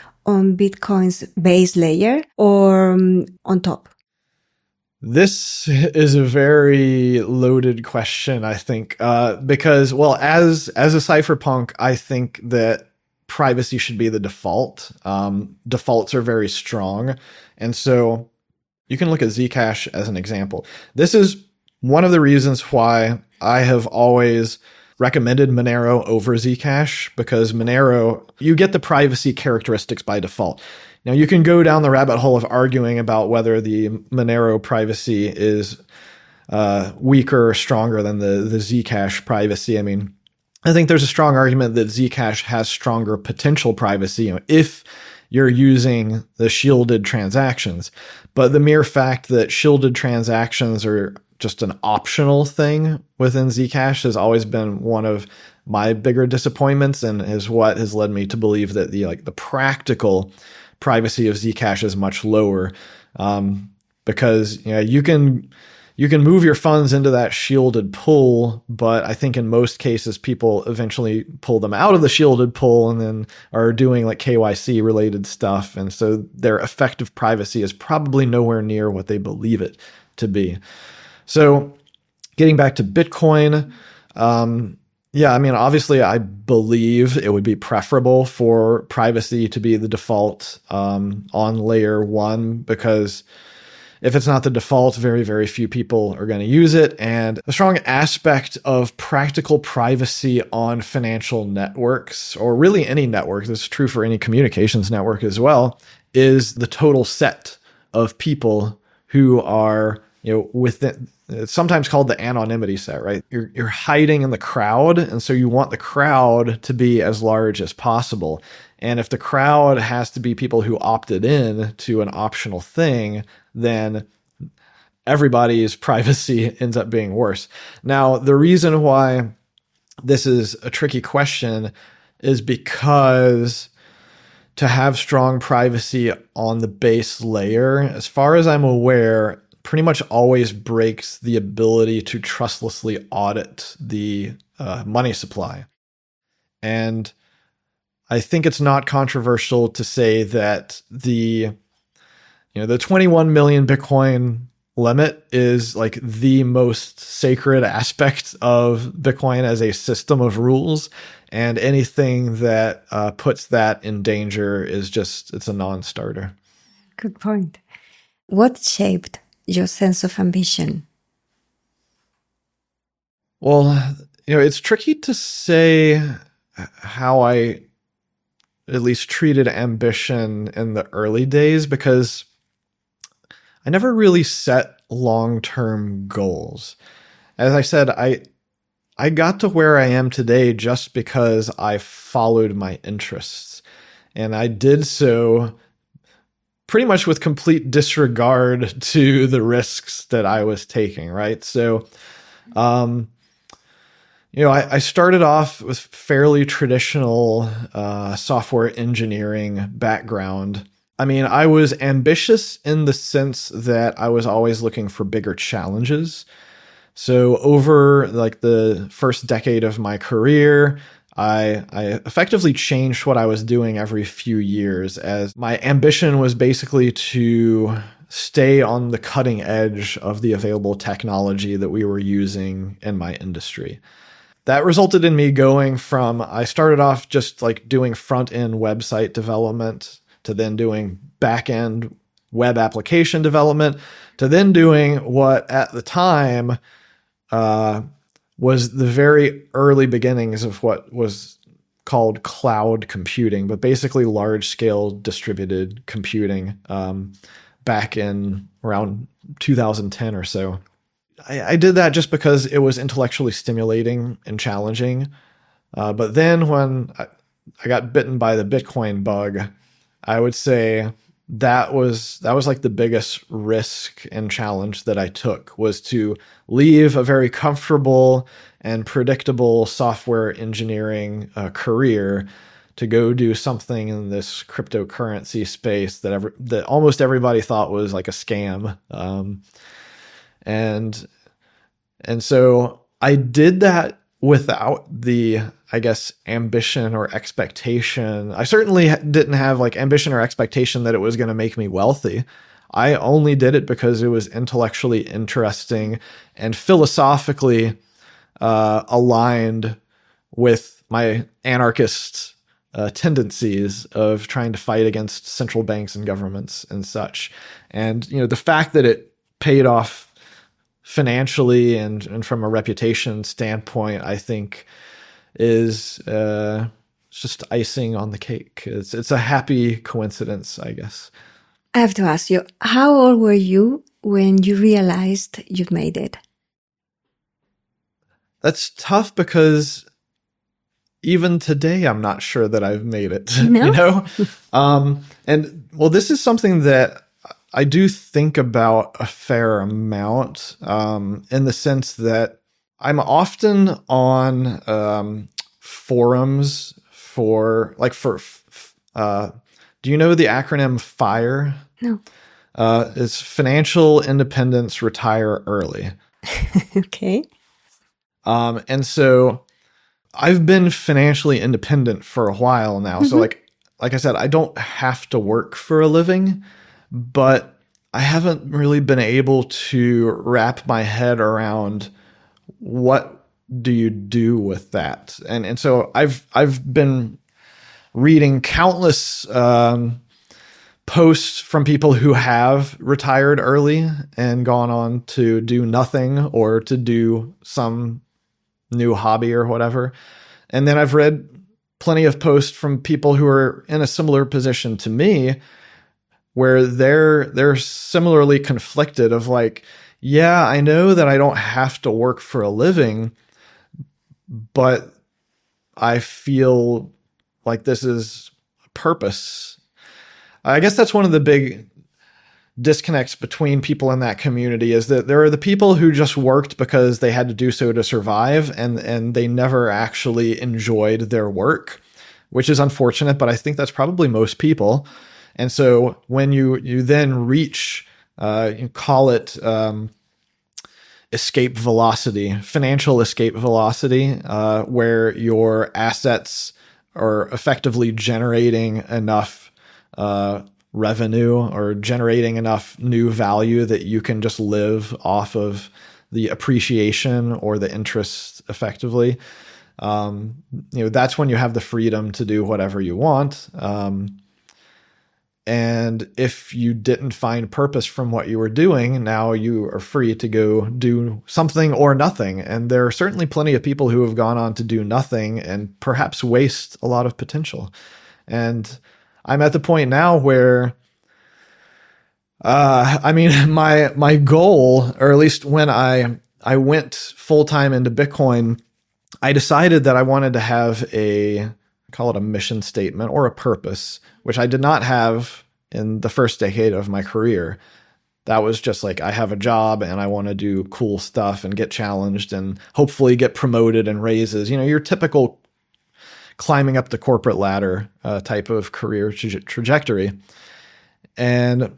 S2: on Bitcoin's base layer or um, on top?
S1: This is a very loaded question, I think, uh, because, well, as as a cypherpunk, I think that privacy should be the default. Um, defaults are very strong. And so you can look at Zcash as an example. This is one of the reasons why I have always recommended Monero over Zcash, because Monero, you get the privacy characteristics by default. Now, you can go down the rabbit hole of arguing about whether the Monero privacy is uh, weaker or stronger than the, the Zcash privacy. I mean, I think there's a strong argument that Zcash has stronger potential privacy, you know, if you're using the shielded transactions. But the mere fact that shielded transactions are just an optional thing within Zcash has always been one of my bigger disappointments, and is what has led me to believe that the like the practical privacy of Zcash is much lower, um, because you know you can you can move your funds into that shielded pool, but I think in most cases people eventually pull them out of the shielded pool and then are doing like K Y C related stuff, and so their effective privacy is probably nowhere near what they believe it to be. So, getting back to Bitcoin, um, yeah, I mean, obviously, I believe it would be preferable for privacy to be the default um, on layer one, because if it's not the default, very, very few people are going to use it. And a strong aspect of practical privacy on financial networks, or really any network, this is true for any communications network as well, is the total set of people who are, you know, within, it's sometimes called the anonymity set, right? You're, you're hiding in the crowd. And so you want the crowd to be as large as possible. And if the crowd has to be people who opted in to an optional thing, then everybody's privacy ends up being worse. Now, the reason why this is a tricky question is because to have strong privacy on the base layer, as far as I'm aware, pretty much always breaks the ability to trustlessly audit the uh, money supply. And I think it's not controversial to say that the, you know, the twenty-one million Bitcoin limit is like the most sacred aspect of Bitcoin as a system of rules. And anything that uh, puts that in danger is just, it's a non-starter.
S2: Good point. What shaped your sense of ambition?
S1: Well, you know, it's tricky to say how I at least treated ambition in the early days, because I never really set long-term goals. As I said, I I got to where I am today just because I followed my interests. And I did so pretty much with complete disregard to the risks that I was taking, right? So, um, you know, I, I started off with fairly traditional uh, software engineering background. I mean, I was ambitious in the sense that I was always looking for bigger challenges. So over like the first decade of my career, I, I effectively changed what I was doing every few years, as my ambition was basically to stay on the cutting edge of the available technology that we were using in my industry. That resulted in me going from, I started off just like doing front-end website development to then doing back-end web application development to then doing what at the time uh, was the very early beginnings of what was called cloud computing, but basically large-scale distributed computing um, back in around two thousand ten or so. I, I did that just because it was intellectually stimulating and challenging. Uh, but then when I, I got bitten by the Bitcoin bug, I would say that was that was like the biggest risk and challenge that I took, was to leave a very comfortable and predictable software engineering uh, career to go do something in this cryptocurrency space that ever, that almost everybody thought was like a scam. Um, and and so I did that without the, I guess, ambition or expectation. I certainly didn't have like ambition or expectation that it was going to make me wealthy. I only did it because it was intellectually interesting and philosophically uh, aligned with my anarchist uh, tendencies of trying to fight against central banks and governments and such. And, you know, the fact that it paid off financially and, and from a reputation standpoint, I think is uh, just icing on the cake. It's it's a happy coincidence, I guess.
S2: I have to ask you, how old were you when you realized you've made it?
S1: That's tough because even today, I'm not sure that I've made it.
S2: No?
S1: You know, um, and well, this is something that I do think about a fair amount, um, in the sense that I'm often on um, forums for, like, for, uh, do you know the acronym FIRE?
S2: No.
S1: Uh, it's Financial Independence Retire Early.
S2: Okay.
S1: Um, and so I've been financially independent for a while now. Mm-hmm. So like, like I said, I don't have to work for a living, but I haven't really been able to wrap my head around what do you do with that. And, and so I've, I've been reading countless, um, posts from people who have retired early and gone on to do nothing or to do some new hobby or whatever. And then I've read plenty of posts from people who are in a similar position to me, where they're they're similarly conflicted of like, yeah, I know that I don't have to work for a living, but I feel like this is purpose. I guess that's one of the big disconnects between people in that community, is that there are the people who just worked because they had to do so to survive, and and they never actually enjoyed their work, which is unfortunate, but I think that's probably most people. And so when you you then reach, uh, you call it um, escape velocity, financial escape velocity, uh, where your assets are effectively generating enough uh, revenue or generating enough new value that you can just live off of the appreciation or the interest effectively. Um, you know, that's when you have the freedom to do whatever you want. Um, and if you didn't find purpose from what you were doing, now you are free to go do something or nothing. And there are certainly plenty of people who have gone on to do nothing and perhaps waste a lot of potential. And I'm at the point now where, uh, I mean, my, my goal, or at least when I, I went full time into Bitcoin, I decided that I wanted to have a, call it a mission statement or a purpose, which I did not have in the first decade of my career. That was just like, I have a job and I want to do cool stuff and get challenged and hopefully get promoted and raises, you know, your typical climbing up the corporate ladder uh, type of career tra- trajectory. And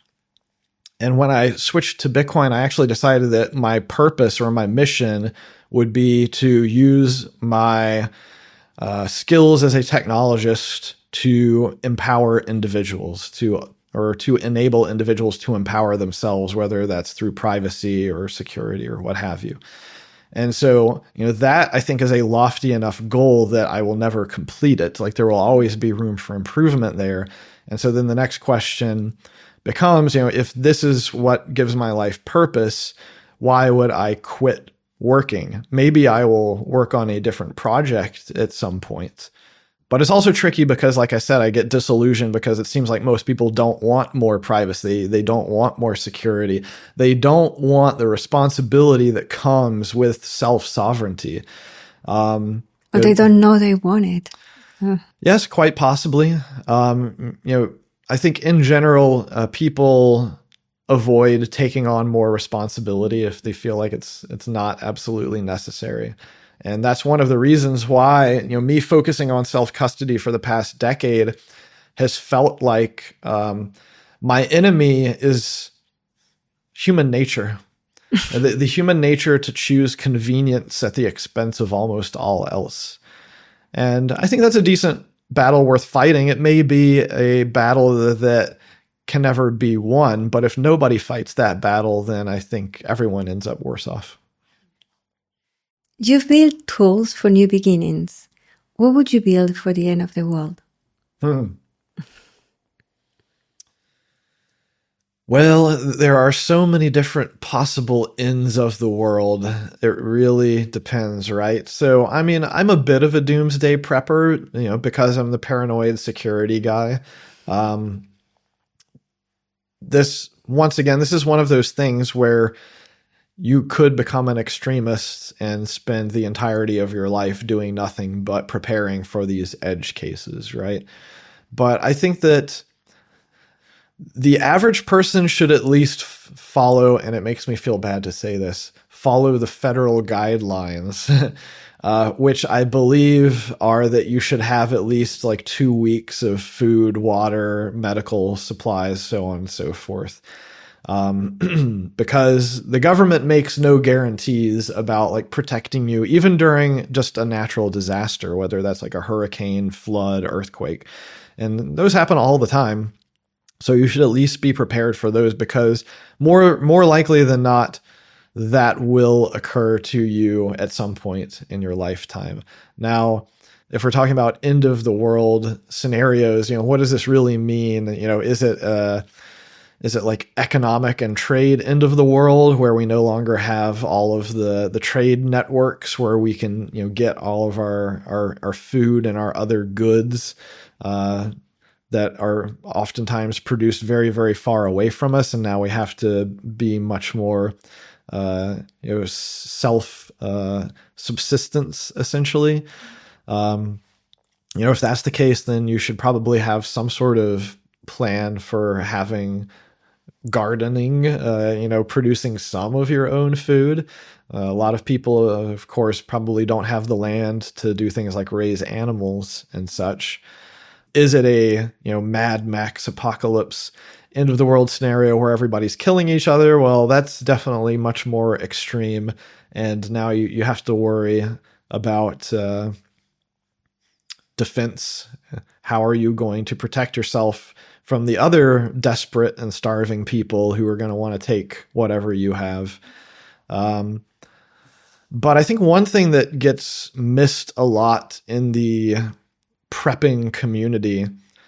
S1: And when I switched to Bitcoin, I actually decided that my purpose or my mission would be to use my uh, skills as a technologist to empower individuals, to or to enable individuals to empower themselves, whether that's through privacy or security or what have you. And so, you know, that I think is a lofty enough goal that I will never complete it. Like, there will always be room for improvement there. And so then the next question becomes, you know, if this is what gives my life purpose, why would I quit working? Maybe I will work on a different project at some point. But it's also tricky because, like I said, I get disillusioned because it seems like most people don't want more privacy. They don't want more security. They don't want the responsibility that comes with self-sovereignty. Um,
S2: or they don't know they want it. Uh.
S1: Yes, quite possibly. Um, you know, I think in general, uh, people avoid taking on more responsibility if they feel like it's it's not absolutely necessary. And that's one of the reasons why, you know, me focusing on self-custody for the past decade has felt like um, my enemy is human nature. the, the human nature to choose convenience at the expense of almost all else. And I think that's a decent battle worth fighting. It may be a battle that can never be won, but if nobody fights that battle, then I think everyone ends up worse off.
S2: You've built tools for new beginnings. What would you build for the end of the world?
S1: Hmm. Well, there are so many different possible ends of the world. It really depends, right? So, I mean, I'm a bit of a doomsday prepper, you know, because I'm the paranoid security guy. Um, this, once again, this is one of those things where you could become an extremist and spend the entirety of your life doing nothing but preparing for these edge cases, right? But I think that the average person should at least f- follow, and it makes me feel bad to say this, follow the federal guidelines, uh, which I believe are that you should have at least like two weeks of food, water, medical supplies, so on and so forth. Um, because the government makes no guarantees about like protecting you, even during just a natural disaster, whether that's like a hurricane, flood, earthquake. And those happen all the time. So you should at least be prepared for those, because more more likely than not, that will occur to you at some point in your lifetime. Now, if we're talking about end of the world scenarios, you know, what does this really mean? You know, is it uh, is it like economic and trade end of the world where we no longer have all of the the trade networks where we can, you know, get all of our our, our food and our other goods uh, that are oftentimes produced very, very far away from us, and now we have to be much more uh, you know, self uh, subsistence essentially. Um, you know, if that's the case, then you should probably have some sort of plan for having gardening, uh, you know, producing some of your own food. Uh, a lot of people, uh, of course, probably don't have the land to do things like raise animals and such. Is it a, you know, Mad Max apocalypse end of the world scenario where everybody's killing each other? Well, that's definitely much more extreme. And now you, you have to worry about, uh, defense. How are you going to protect yourself from the other desperate and starving people who are going to want to take whatever you have? Um, but I think one thing that gets missed a lot in the prepping community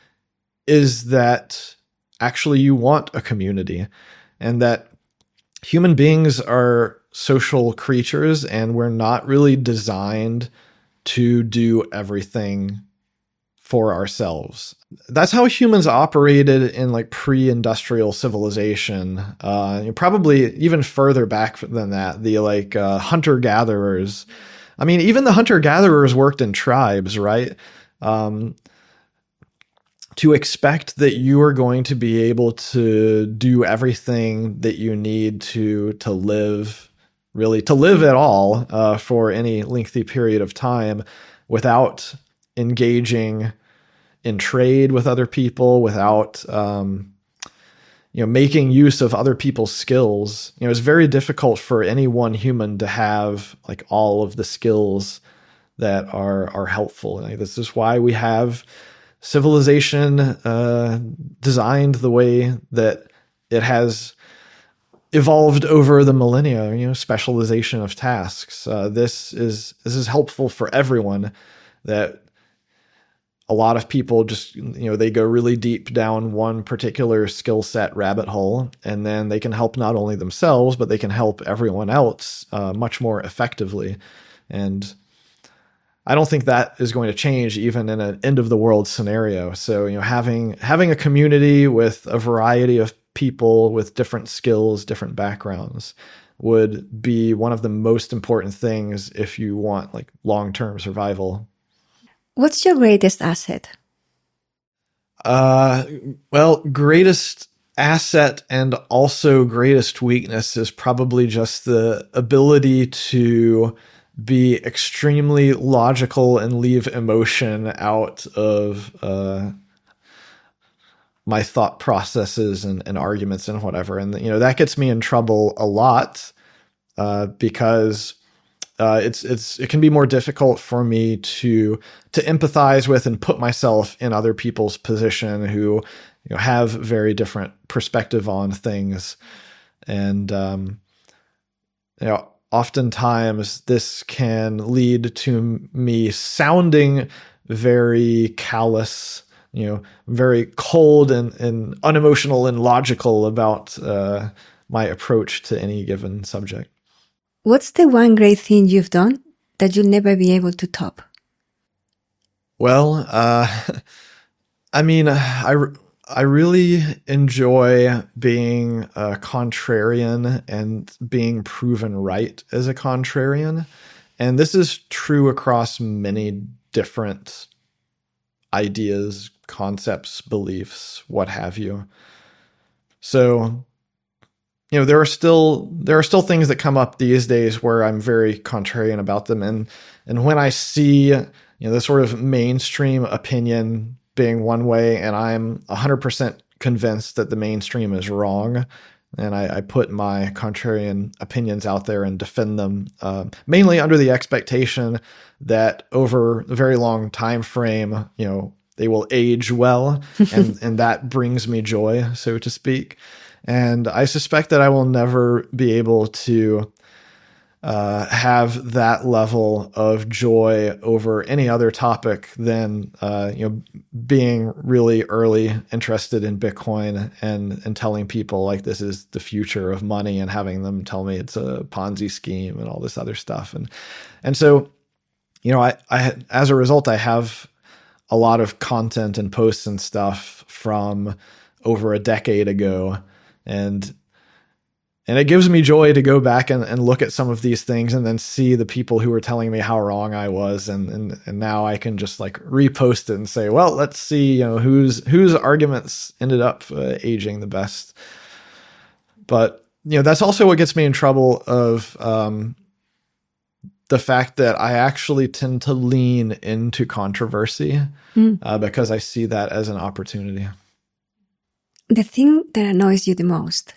S1: is that actually you want a community, and that human beings are social creatures, and we're not really designed to do everything for ourselves. That's how humans operated in like pre-industrial civilization. Uh, probably even further back than that, the like uh, hunter-gatherers. I mean, even the hunter-gatherers worked in tribes, right? Um, to expect that you are going to be able to do everything that you need to to live, really to live at all uh, for any lengthy period of time without engaging in trade with other people, without um, you know, making use of other people's skills. You know, it's very difficult for any one human to have like all of the skills that are are helpful. And this is why we have civilization uh, designed the way that it has evolved over the millennia. You know, specialization of tasks. Uh, this is this is helpful for everyone. That a lot of people just, you know, they go really deep down one particular skill set rabbit hole, and then they can help not only themselves, but they can help everyone else uh, much more effectively. And I don't think that is going to change even in an end of the world scenario. So, you know, having having a community with a variety of people with different skills, different backgrounds would be one of the most important things if you want like long-term survival.
S2: What's your greatest asset?
S1: Uh, well, greatest asset and also greatest weakness is probably just the ability to be extremely logical and leave emotion out of uh, my thought processes and, and arguments and whatever. And, you know, that gets me in trouble a lot uh, because uh, it's it's it can be more difficult for me to to empathize with and put myself in other people's position who, you know, have very different perspective on things. And, um, you know, oftentimes this can lead to me sounding very callous, you know, very cold and, and unemotional and logical about uh, my approach to any given subject.
S2: What's the one great thing you've done that you'll never be able to top?
S1: Well, uh, I mean, I, I really enjoy being a contrarian and being proven right as a contrarian. And this is true across many different ideas, concepts, beliefs, what have you. So, you know, there are still there are still things that come up these days where I'm very contrarian about them. And and when I see, you know, the sort of mainstream opinion being one way, and I'm one hundred percent convinced that the mainstream is wrong, and I, I put my contrarian opinions out there and defend them, uh, mainly under the expectation that over a very long time frame, you know, they will age well, and, and that brings me joy, so to speak. And I suspect that I will never be able to uh, have that level of joy over any other topic than uh, you know being really early interested in Bitcoin and and telling people like this is the future of money and having them tell me it's a Ponzi scheme and all this other stuff. And and so, you know, I, I as a result, I have a lot of content and posts and stuff from over a decade ago. And And it gives me joy to go back and, and look at some of these things and then see the people who were telling me how wrong I was. And, and, and now I can just like repost it and say, well, let's see, you know, whose, whose arguments ended up uh, aging the best. But, you know, that's also what gets me in trouble of um, the fact that I actually tend to lean into controversy mm. uh, because I see that as an opportunity.
S2: The thing that annoys you the most?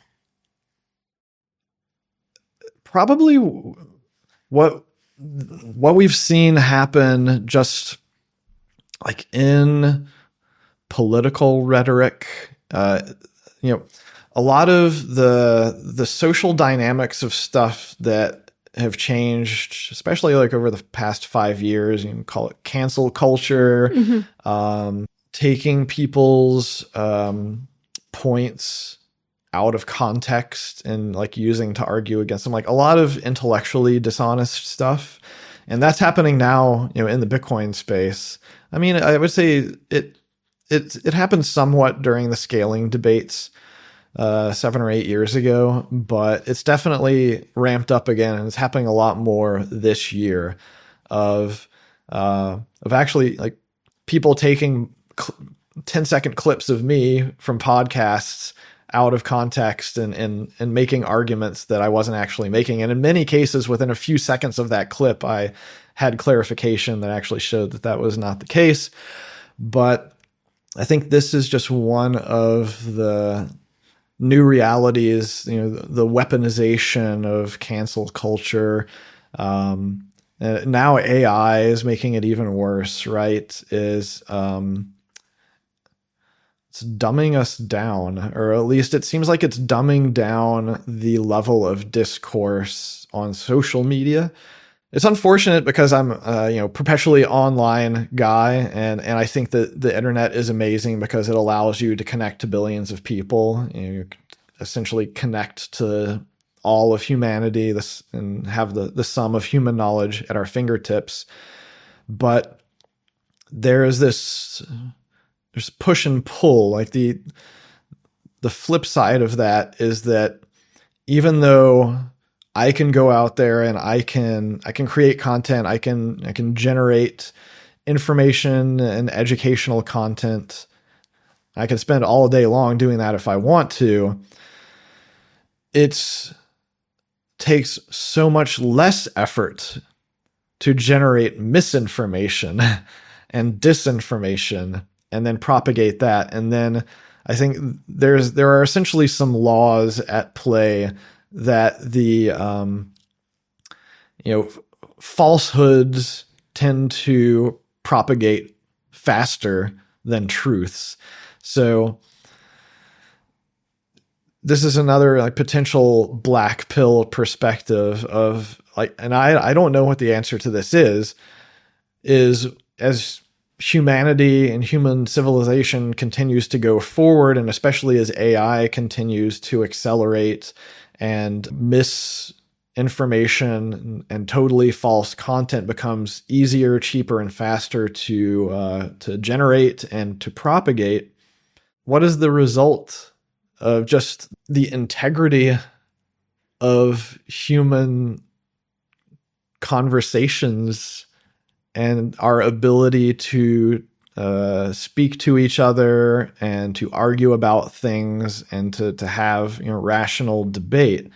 S1: Probably what what we've seen happen just like in political rhetoric, uh, you know, a lot of the the social dynamics of stuff that have changed, especially like over the past five years. You can call it cancel culture, mm-hmm. um, taking people's um, points out of context and like using to argue against them, like a lot of intellectually dishonest stuff. And that's happening now, you know, in the Bitcoin space. I mean, I would say it, it, it happened somewhat during the scaling debates uh, seven or eight years ago, but it's definitely ramped up again. And it's happening a lot more this year of, uh, of actually like people taking cl- ten second clips of me from podcasts out of context and, and, and making arguments that I wasn't actually making. And in many cases, within a few seconds of that clip, I had clarification that actually showed that that was not the case. But I think this is just one of the new realities, you know, the, the weaponization of cancel culture. Um, and now A I is making it even worse, right? Is, um, It's dumbing us down, or at least it seems like it's dumbing down the level of discourse on social media. It's unfortunate because I'm, uh, you know, perpetually online guy, and and I think that the internet is amazing because it allows you to connect to billions of people. You know, you essentially connect to all of humanity, this and have the the sum of human knowledge at our fingertips. But there is this. There's push and pull. Like the the flip side of that is that even though I can go out there and I can I can create content, I can I can generate information and educational content. I can spend all day long doing that if I want to. It takes so much less effort to generate misinformation and disinformation and then propagate that. And then I think there's there are essentially some laws at play that the um, you know falsehoods tend to propagate faster than truths. So this is another like potential black pill perspective of like, and I I don't know what the answer to this is. Is as humanity and human civilization continues to go forward, and especially as A I continues to accelerate and misinformation and, and totally false content becomes easier, cheaper, and faster to uh, to generate and to propagate, what is the result of just the integrity of human conversations and our ability to uh, speak to each other and to argue about things and to, to have, you know, rational debate?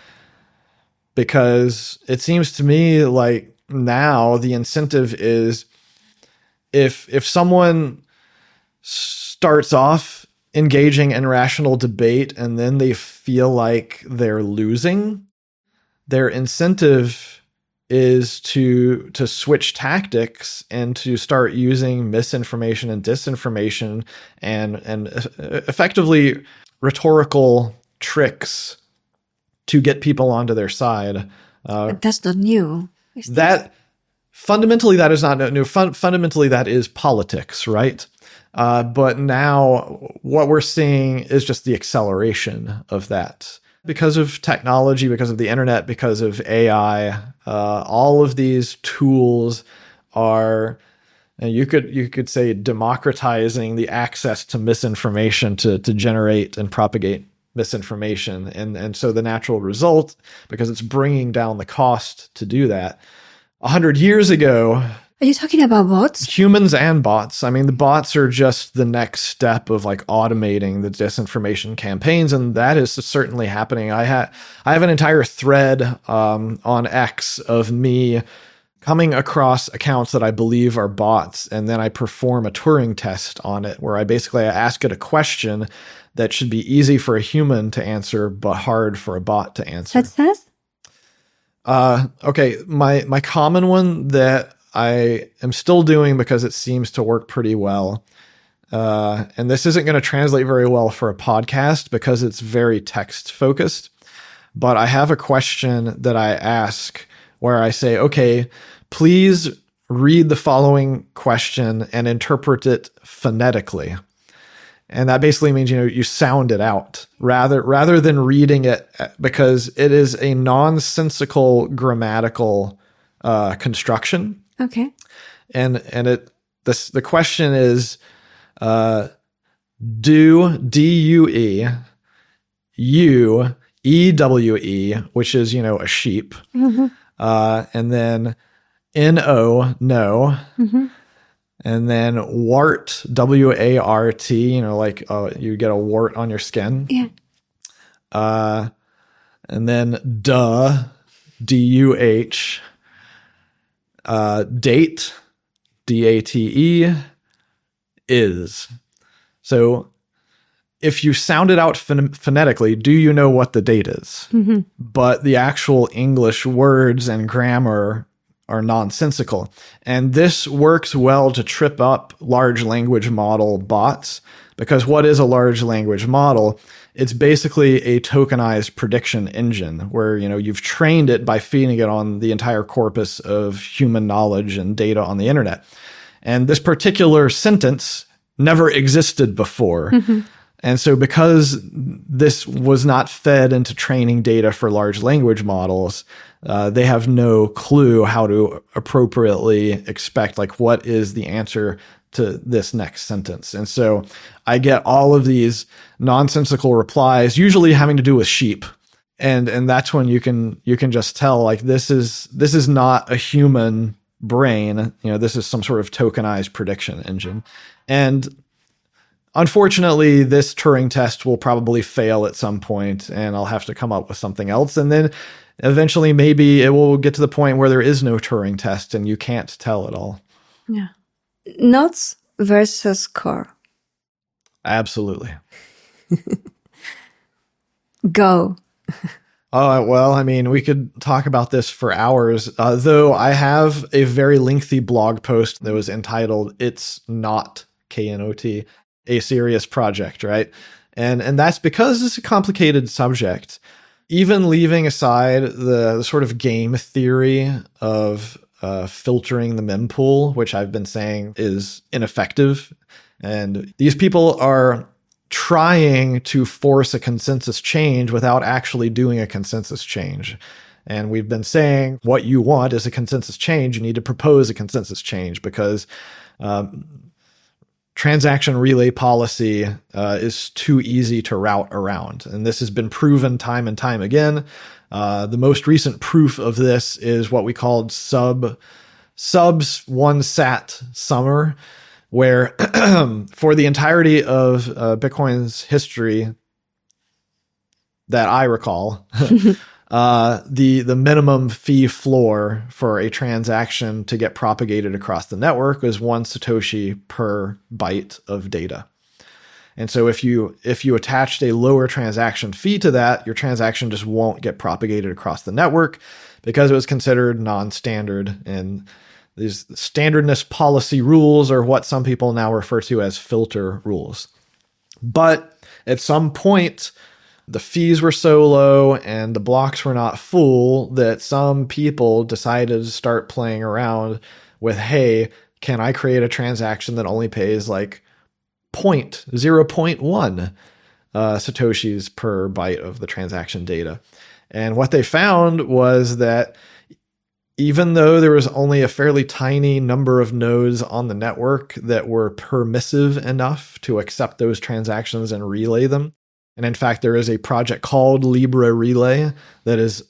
S1: Because it seems to me like now the incentive is if, if someone starts off engaging in rational debate and then they feel like they're losing, their incentive is to to switch tactics and to start using misinformation and disinformation and and effectively rhetorical tricks to get people onto their side.
S2: Uh, That's not new.
S1: That fundamentally, that is not new. Fun, fundamentally, that is politics, right? Uh, but now what we're seeing is just the acceleration of that. Because of technology, because of the internet, because of A I, uh, all of these tools are, and you could you could say, democratizing the access to misinformation to to generate and propagate misinformation. And and so the natural result, because it's bringing down the cost to do that. A hundred years ago,
S2: are you talking about bots?
S1: Humans and bots. I mean, the bots are just the next step of like automating the disinformation campaigns, and that is certainly happening. I had I have an entire thread um, on X of me coming across accounts that I believe are bots, and then I perform a Turing test on it, where I basically ask it a question that should be easy for a human to answer, but hard for a bot to answer.
S2: Such as?
S1: Uh, okay, my my common one that I am still doing because it seems to work pretty well. Uh, and this isn't going to translate very well for a podcast because it's very text focused. But I have a question that I ask where I say, okay, please read the following question and interpret it phonetically. And that basically means, you know, you sound it out rather, rather than reading it, because it is a nonsensical grammatical uh, construction.
S2: Okay.
S1: And and it this the question is uh do D U E U E W E, which is, you know, a sheep. Mm-hmm. Uh and then N O no. Mm-hmm. And then wart, W A R T, you know, like uh, you get a wart on your skin.
S2: Yeah.
S1: Uh and then duh, D U H. Uh, date, D A T E, is. So if you sound it out ph- phonetically, do you know what the date is? Mm-hmm. But the actual English words and grammar are nonsensical. And this works well to trip up large language model bots, because what is a large language model? It's basically a tokenized prediction engine where, you know, you've trained it by feeding it on the entire corpus of human knowledge and data on the internet. And this particular sentence never existed before. Mm-hmm. And so because this was not fed into training data for large language models, uh, they have no clue how to appropriately expect, like, what is the answer to this next sentence. And so I get all of these nonsensical replies, usually having to do with sheep. And and that's when you can you can just tell, like, this is this is not a human brain. You know, this is some sort of tokenized prediction engine. And unfortunately, this Turing test will probably fail at some point, and I'll have to come up with something else. And then eventually maybe it will get to the point where there is no Turing test and you can't tell at all.
S2: Yeah. Nodes versus core.
S1: Absolutely.
S2: Go.
S1: Uh, well, I mean, we could talk about this for hours, uh, though I have a very lengthy blog post that was entitled, It's Not K N O T, a Serious Project, right? And and that's because it's a complicated subject. Even leaving aside the, the sort of game theory of uh, filtering the mempool, which I've been saying is ineffective, and these people are trying to force a consensus change without actually doing a consensus change. And we've been saying what you want is a consensus change. You need to propose a consensus change because um, transaction relay policy uh, is too easy to route around. And this has been proven time and time again. Uh, the most recent proof of this is what we called sub subs one sat summer, where for the entirety of uh, Bitcoin's history that I recall, uh, the the minimum fee floor for a transaction to get propagated across the network was one Satoshi per byte of data. And so if you if you attached a lower transaction fee to that, your transaction just won't get propagated across the network because it was considered non-standard. And these standardness policy rules are what some people now refer to as filter rules. But at some point, the fees were so low and the blocks were not full that some people decided to start playing around with, hey, can I create a transaction that only pays like point zero point one uh, Satoshis per byte of the transaction data? And what they found was that even though there was only a fairly tiny number of nodes on the network that were permissive enough to accept those transactions and relay them, and in fact, there is a project called Libra Relay that is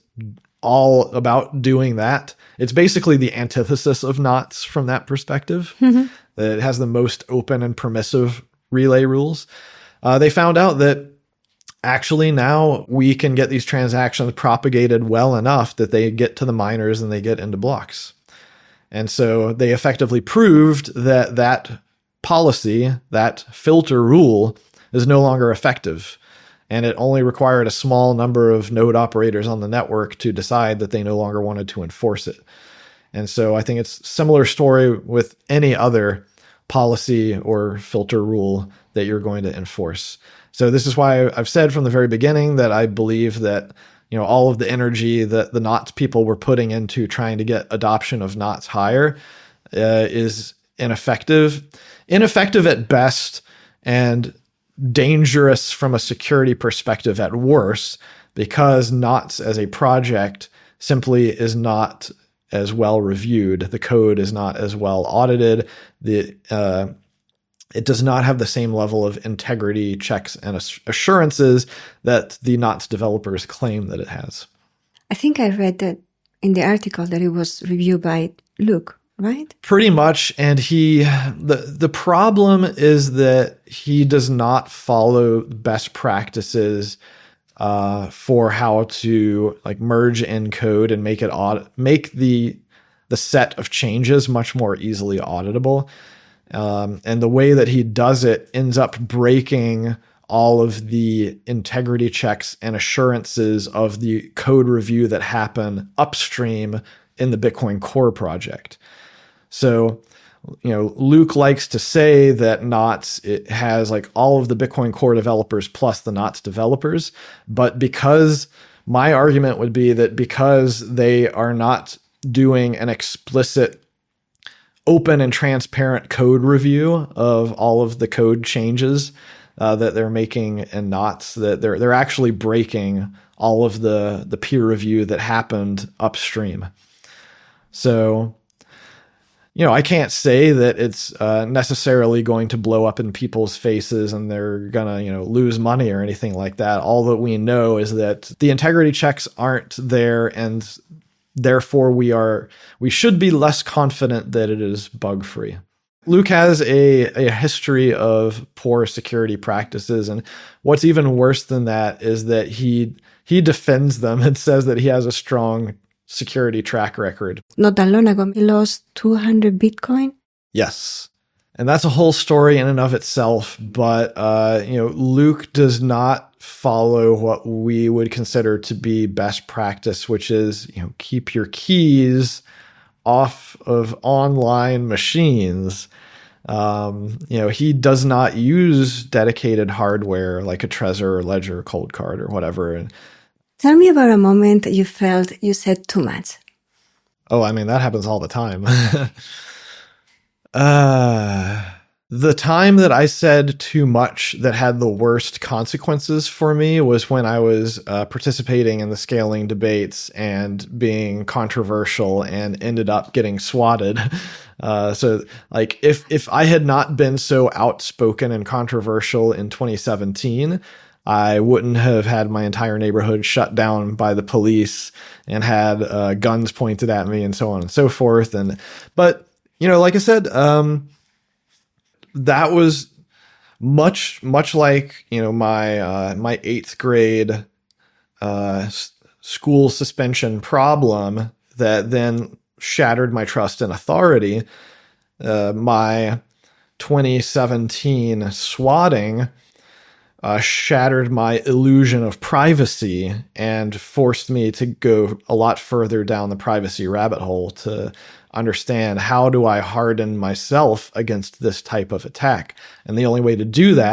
S1: all about doing that. It's basically the antithesis of Knots from that perspective. Mm-hmm. It has the most open and permissive relay rules. Uh, they found out that actually now we can get these transactions propagated well enough that they get to the miners and they get into blocks. And so they effectively proved that that policy, that filter rule, is no longer effective. And it only required a small number of node operators on the network to decide that they no longer wanted to enforce it. And so I think it's a similar story with any other policy or filter rule that you're going to enforce. So this is why I've said from the very beginning that I believe that, you know, all of the energy that the Knots people were putting into trying to get adoption of Knots higher uh, is ineffective, ineffective at best, and dangerous from a security perspective at worst, because Knots as a project simply is not as well reviewed. The code is not as well audited. The uh, It does not have the same level of integrity checks and assurances that the Knots developers claim that it has.
S2: I think I read that in the article that it was reviewed by Luke, right?
S1: Pretty much. And he, the, the problem is that he does not follow best practices uh, for how to like merge in code and make it audit, make the, the set of changes much more easily auditable. Um, and the way that he does it ends up breaking all of the integrity checks and assurances of the code review that happen upstream in the Bitcoin Core project. So, you know, Luke likes to say that Knots, it has like all of the Bitcoin Core developers plus the Knots developers. But because my argument would be that because they are not doing an explicit open and transparent code review of all of the code changes uh, that they're making in Knots, that they're they're actually breaking all of the the peer review that happened upstream. So, you know, I can't say that it's uh, necessarily going to blow up in people's faces and they're gonna, you know, lose money or anything like that. All that we know is that the integrity checks aren't there, and therefore, we are we should be less confident that it is bug-free. Luke has a, a history of poor security practices, and what's even worse than that is that he he defends them and says that he has a strong security track record.
S2: Not that long ago, he lost two hundred Bitcoin.
S1: Yes. And that's a whole story in and of itself. But, uh, you know, Luke does not follow what we would consider to be best practice, which is, you know, keep your keys off of online machines. Um, you know, he does not use dedicated hardware like a Trezor or Ledger or Cold Card or whatever. And
S2: tell me about a moment you felt you said too much.
S1: Oh, I mean, that happens all the time. Uh, the time that I said too much that had the worst consequences for me was when I was uh, participating in the scaling debates and being controversial and ended up getting swatted. Uh, so like if, if I had not been so outspoken and controversial in twenty seventeen, I wouldn't have had my entire neighborhood shut down by the police and had uh, guns pointed at me and so on and so forth. And, but you know, like I said, um, that was much, much like, you know, my, uh, my eighth grade, uh, s- school suspension problem that then shattered my trust in authority. Uh, my twenty seventeen swatting, uh, shattered my illusion of privacy and forced me to go a lot further down the privacy rabbit hole to understand how do I harden myself against this type of attack. And the only way to do that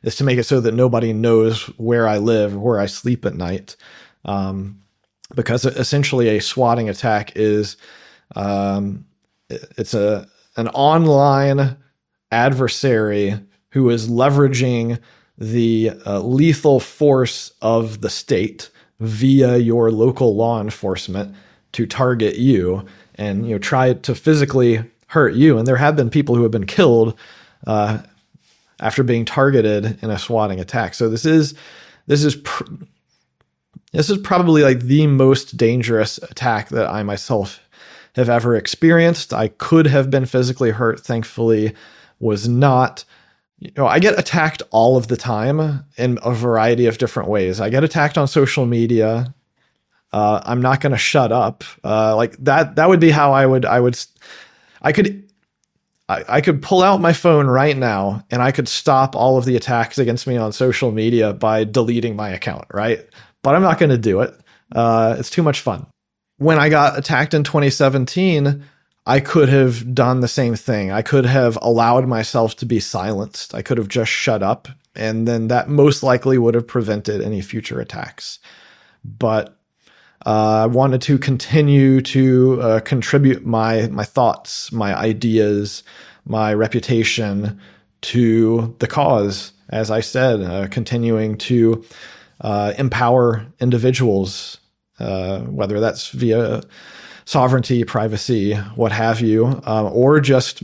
S1: is to make it so that nobody knows where I live or where I sleep at night. Um, because essentially a swatting attack is, um, it's a, an online adversary who is leveraging the uh, lethal force of the state via your local law enforcement to target you and, you know, try to physically hurt you. And there have been people who have been killed uh, after being targeted in a swatting attack. So this is this is pr- this is probably like the most dangerous attack that I myself have ever experienced. I could have been physically hurt. Thankfully, was not. You know, I get attacked all of the time in a variety of different ways. I get attacked on social media. Uh, I'm not going to shut up. Uh, like that, that would be how I would, I would, I could, I, I could pull out my phone right now and I could stop all of the attacks against me on social media by deleting my account. Right. But I'm not going to do it. Uh, it's too much fun. When I got attacked in twenty seventeen, I could have done the same thing. I could have allowed myself to be silenced. I could have just shut up, and then that most likely would have prevented any future attacks. But uh, I wanted to continue to uh, contribute my my thoughts, my ideas, my reputation to the cause. As I said, uh, continuing to uh, empower individuals, uh, whether that's via sovereignty, privacy, what have you, um, or just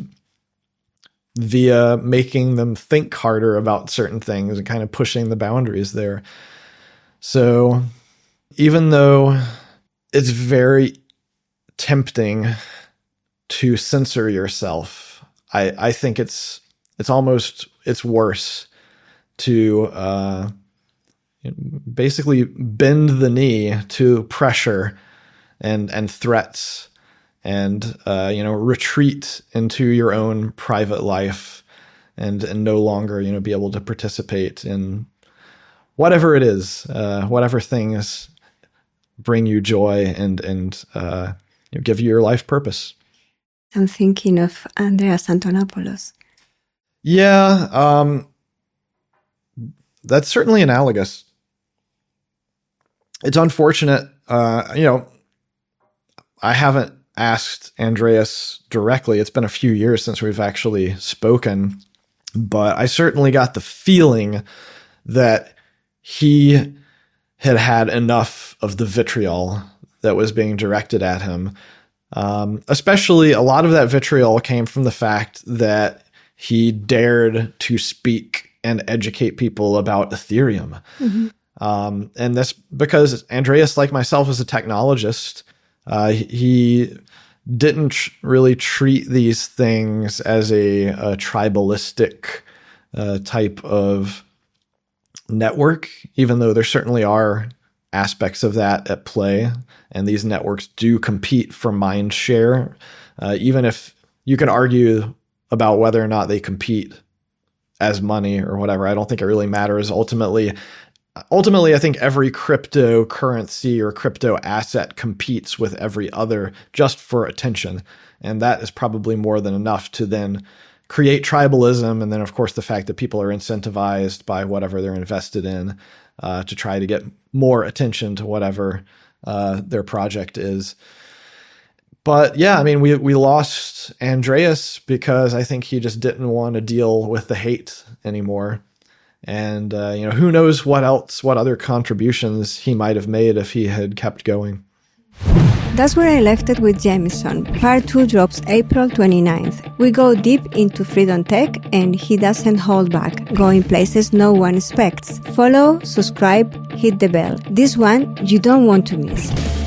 S1: via making them think harder about certain things and kind of pushing the boundaries there. So even though it's very tempting to censor yourself, I, I think it's it's almost it's worse to uh, basically bend the knee to pressure and and threats and, uh, you know, retreat into your own private life and, and no longer, you know, be able to participate in whatever it is, uh, whatever things bring you joy and, and uh, you know, give you your life purpose.
S2: I'm thinking of Andreas Antonopoulos.
S1: Yeah, um, that's certainly analogous. It's unfortunate, uh, you know, I haven't asked Andreas directly. It's been a few years since we've actually spoken, but I certainly got the feeling that he had had enough of the vitriol that was being directed at him. Um, especially a lot of that vitriol came from the fact that he dared to speak and educate people about Ethereum. Mm-hmm. Um, and that's because Andreas, like myself, is a technologist. Uh, he didn't tr- really treat these things as a, a tribalistic uh, type of network, even though there certainly are aspects of that at play. And these networks do compete for mind share, uh, even if you can argue about whether or not they compete as money or whatever. I don't think it really matters. Ultimately, Ultimately, I think every cryptocurrency or crypto asset competes with every other just for attention. And that is probably more than enough to then create tribalism. And then, of course, the fact that people are incentivized by whatever they're invested in uh, to try to get more attention to whatever uh, their project is. But yeah, I mean, we we lost Andreas because I think he just didn't want to deal with the hate anymore. And, uh, you know, who knows what else, what other contributions he might have made if he had kept going.
S2: That's where I left it with Jameson. Part two drops April twenty-ninth. We go deep into Freedom Tech and he doesn't hold back, going places no one expects. Follow, subscribe, hit the bell. This one you don't want to miss.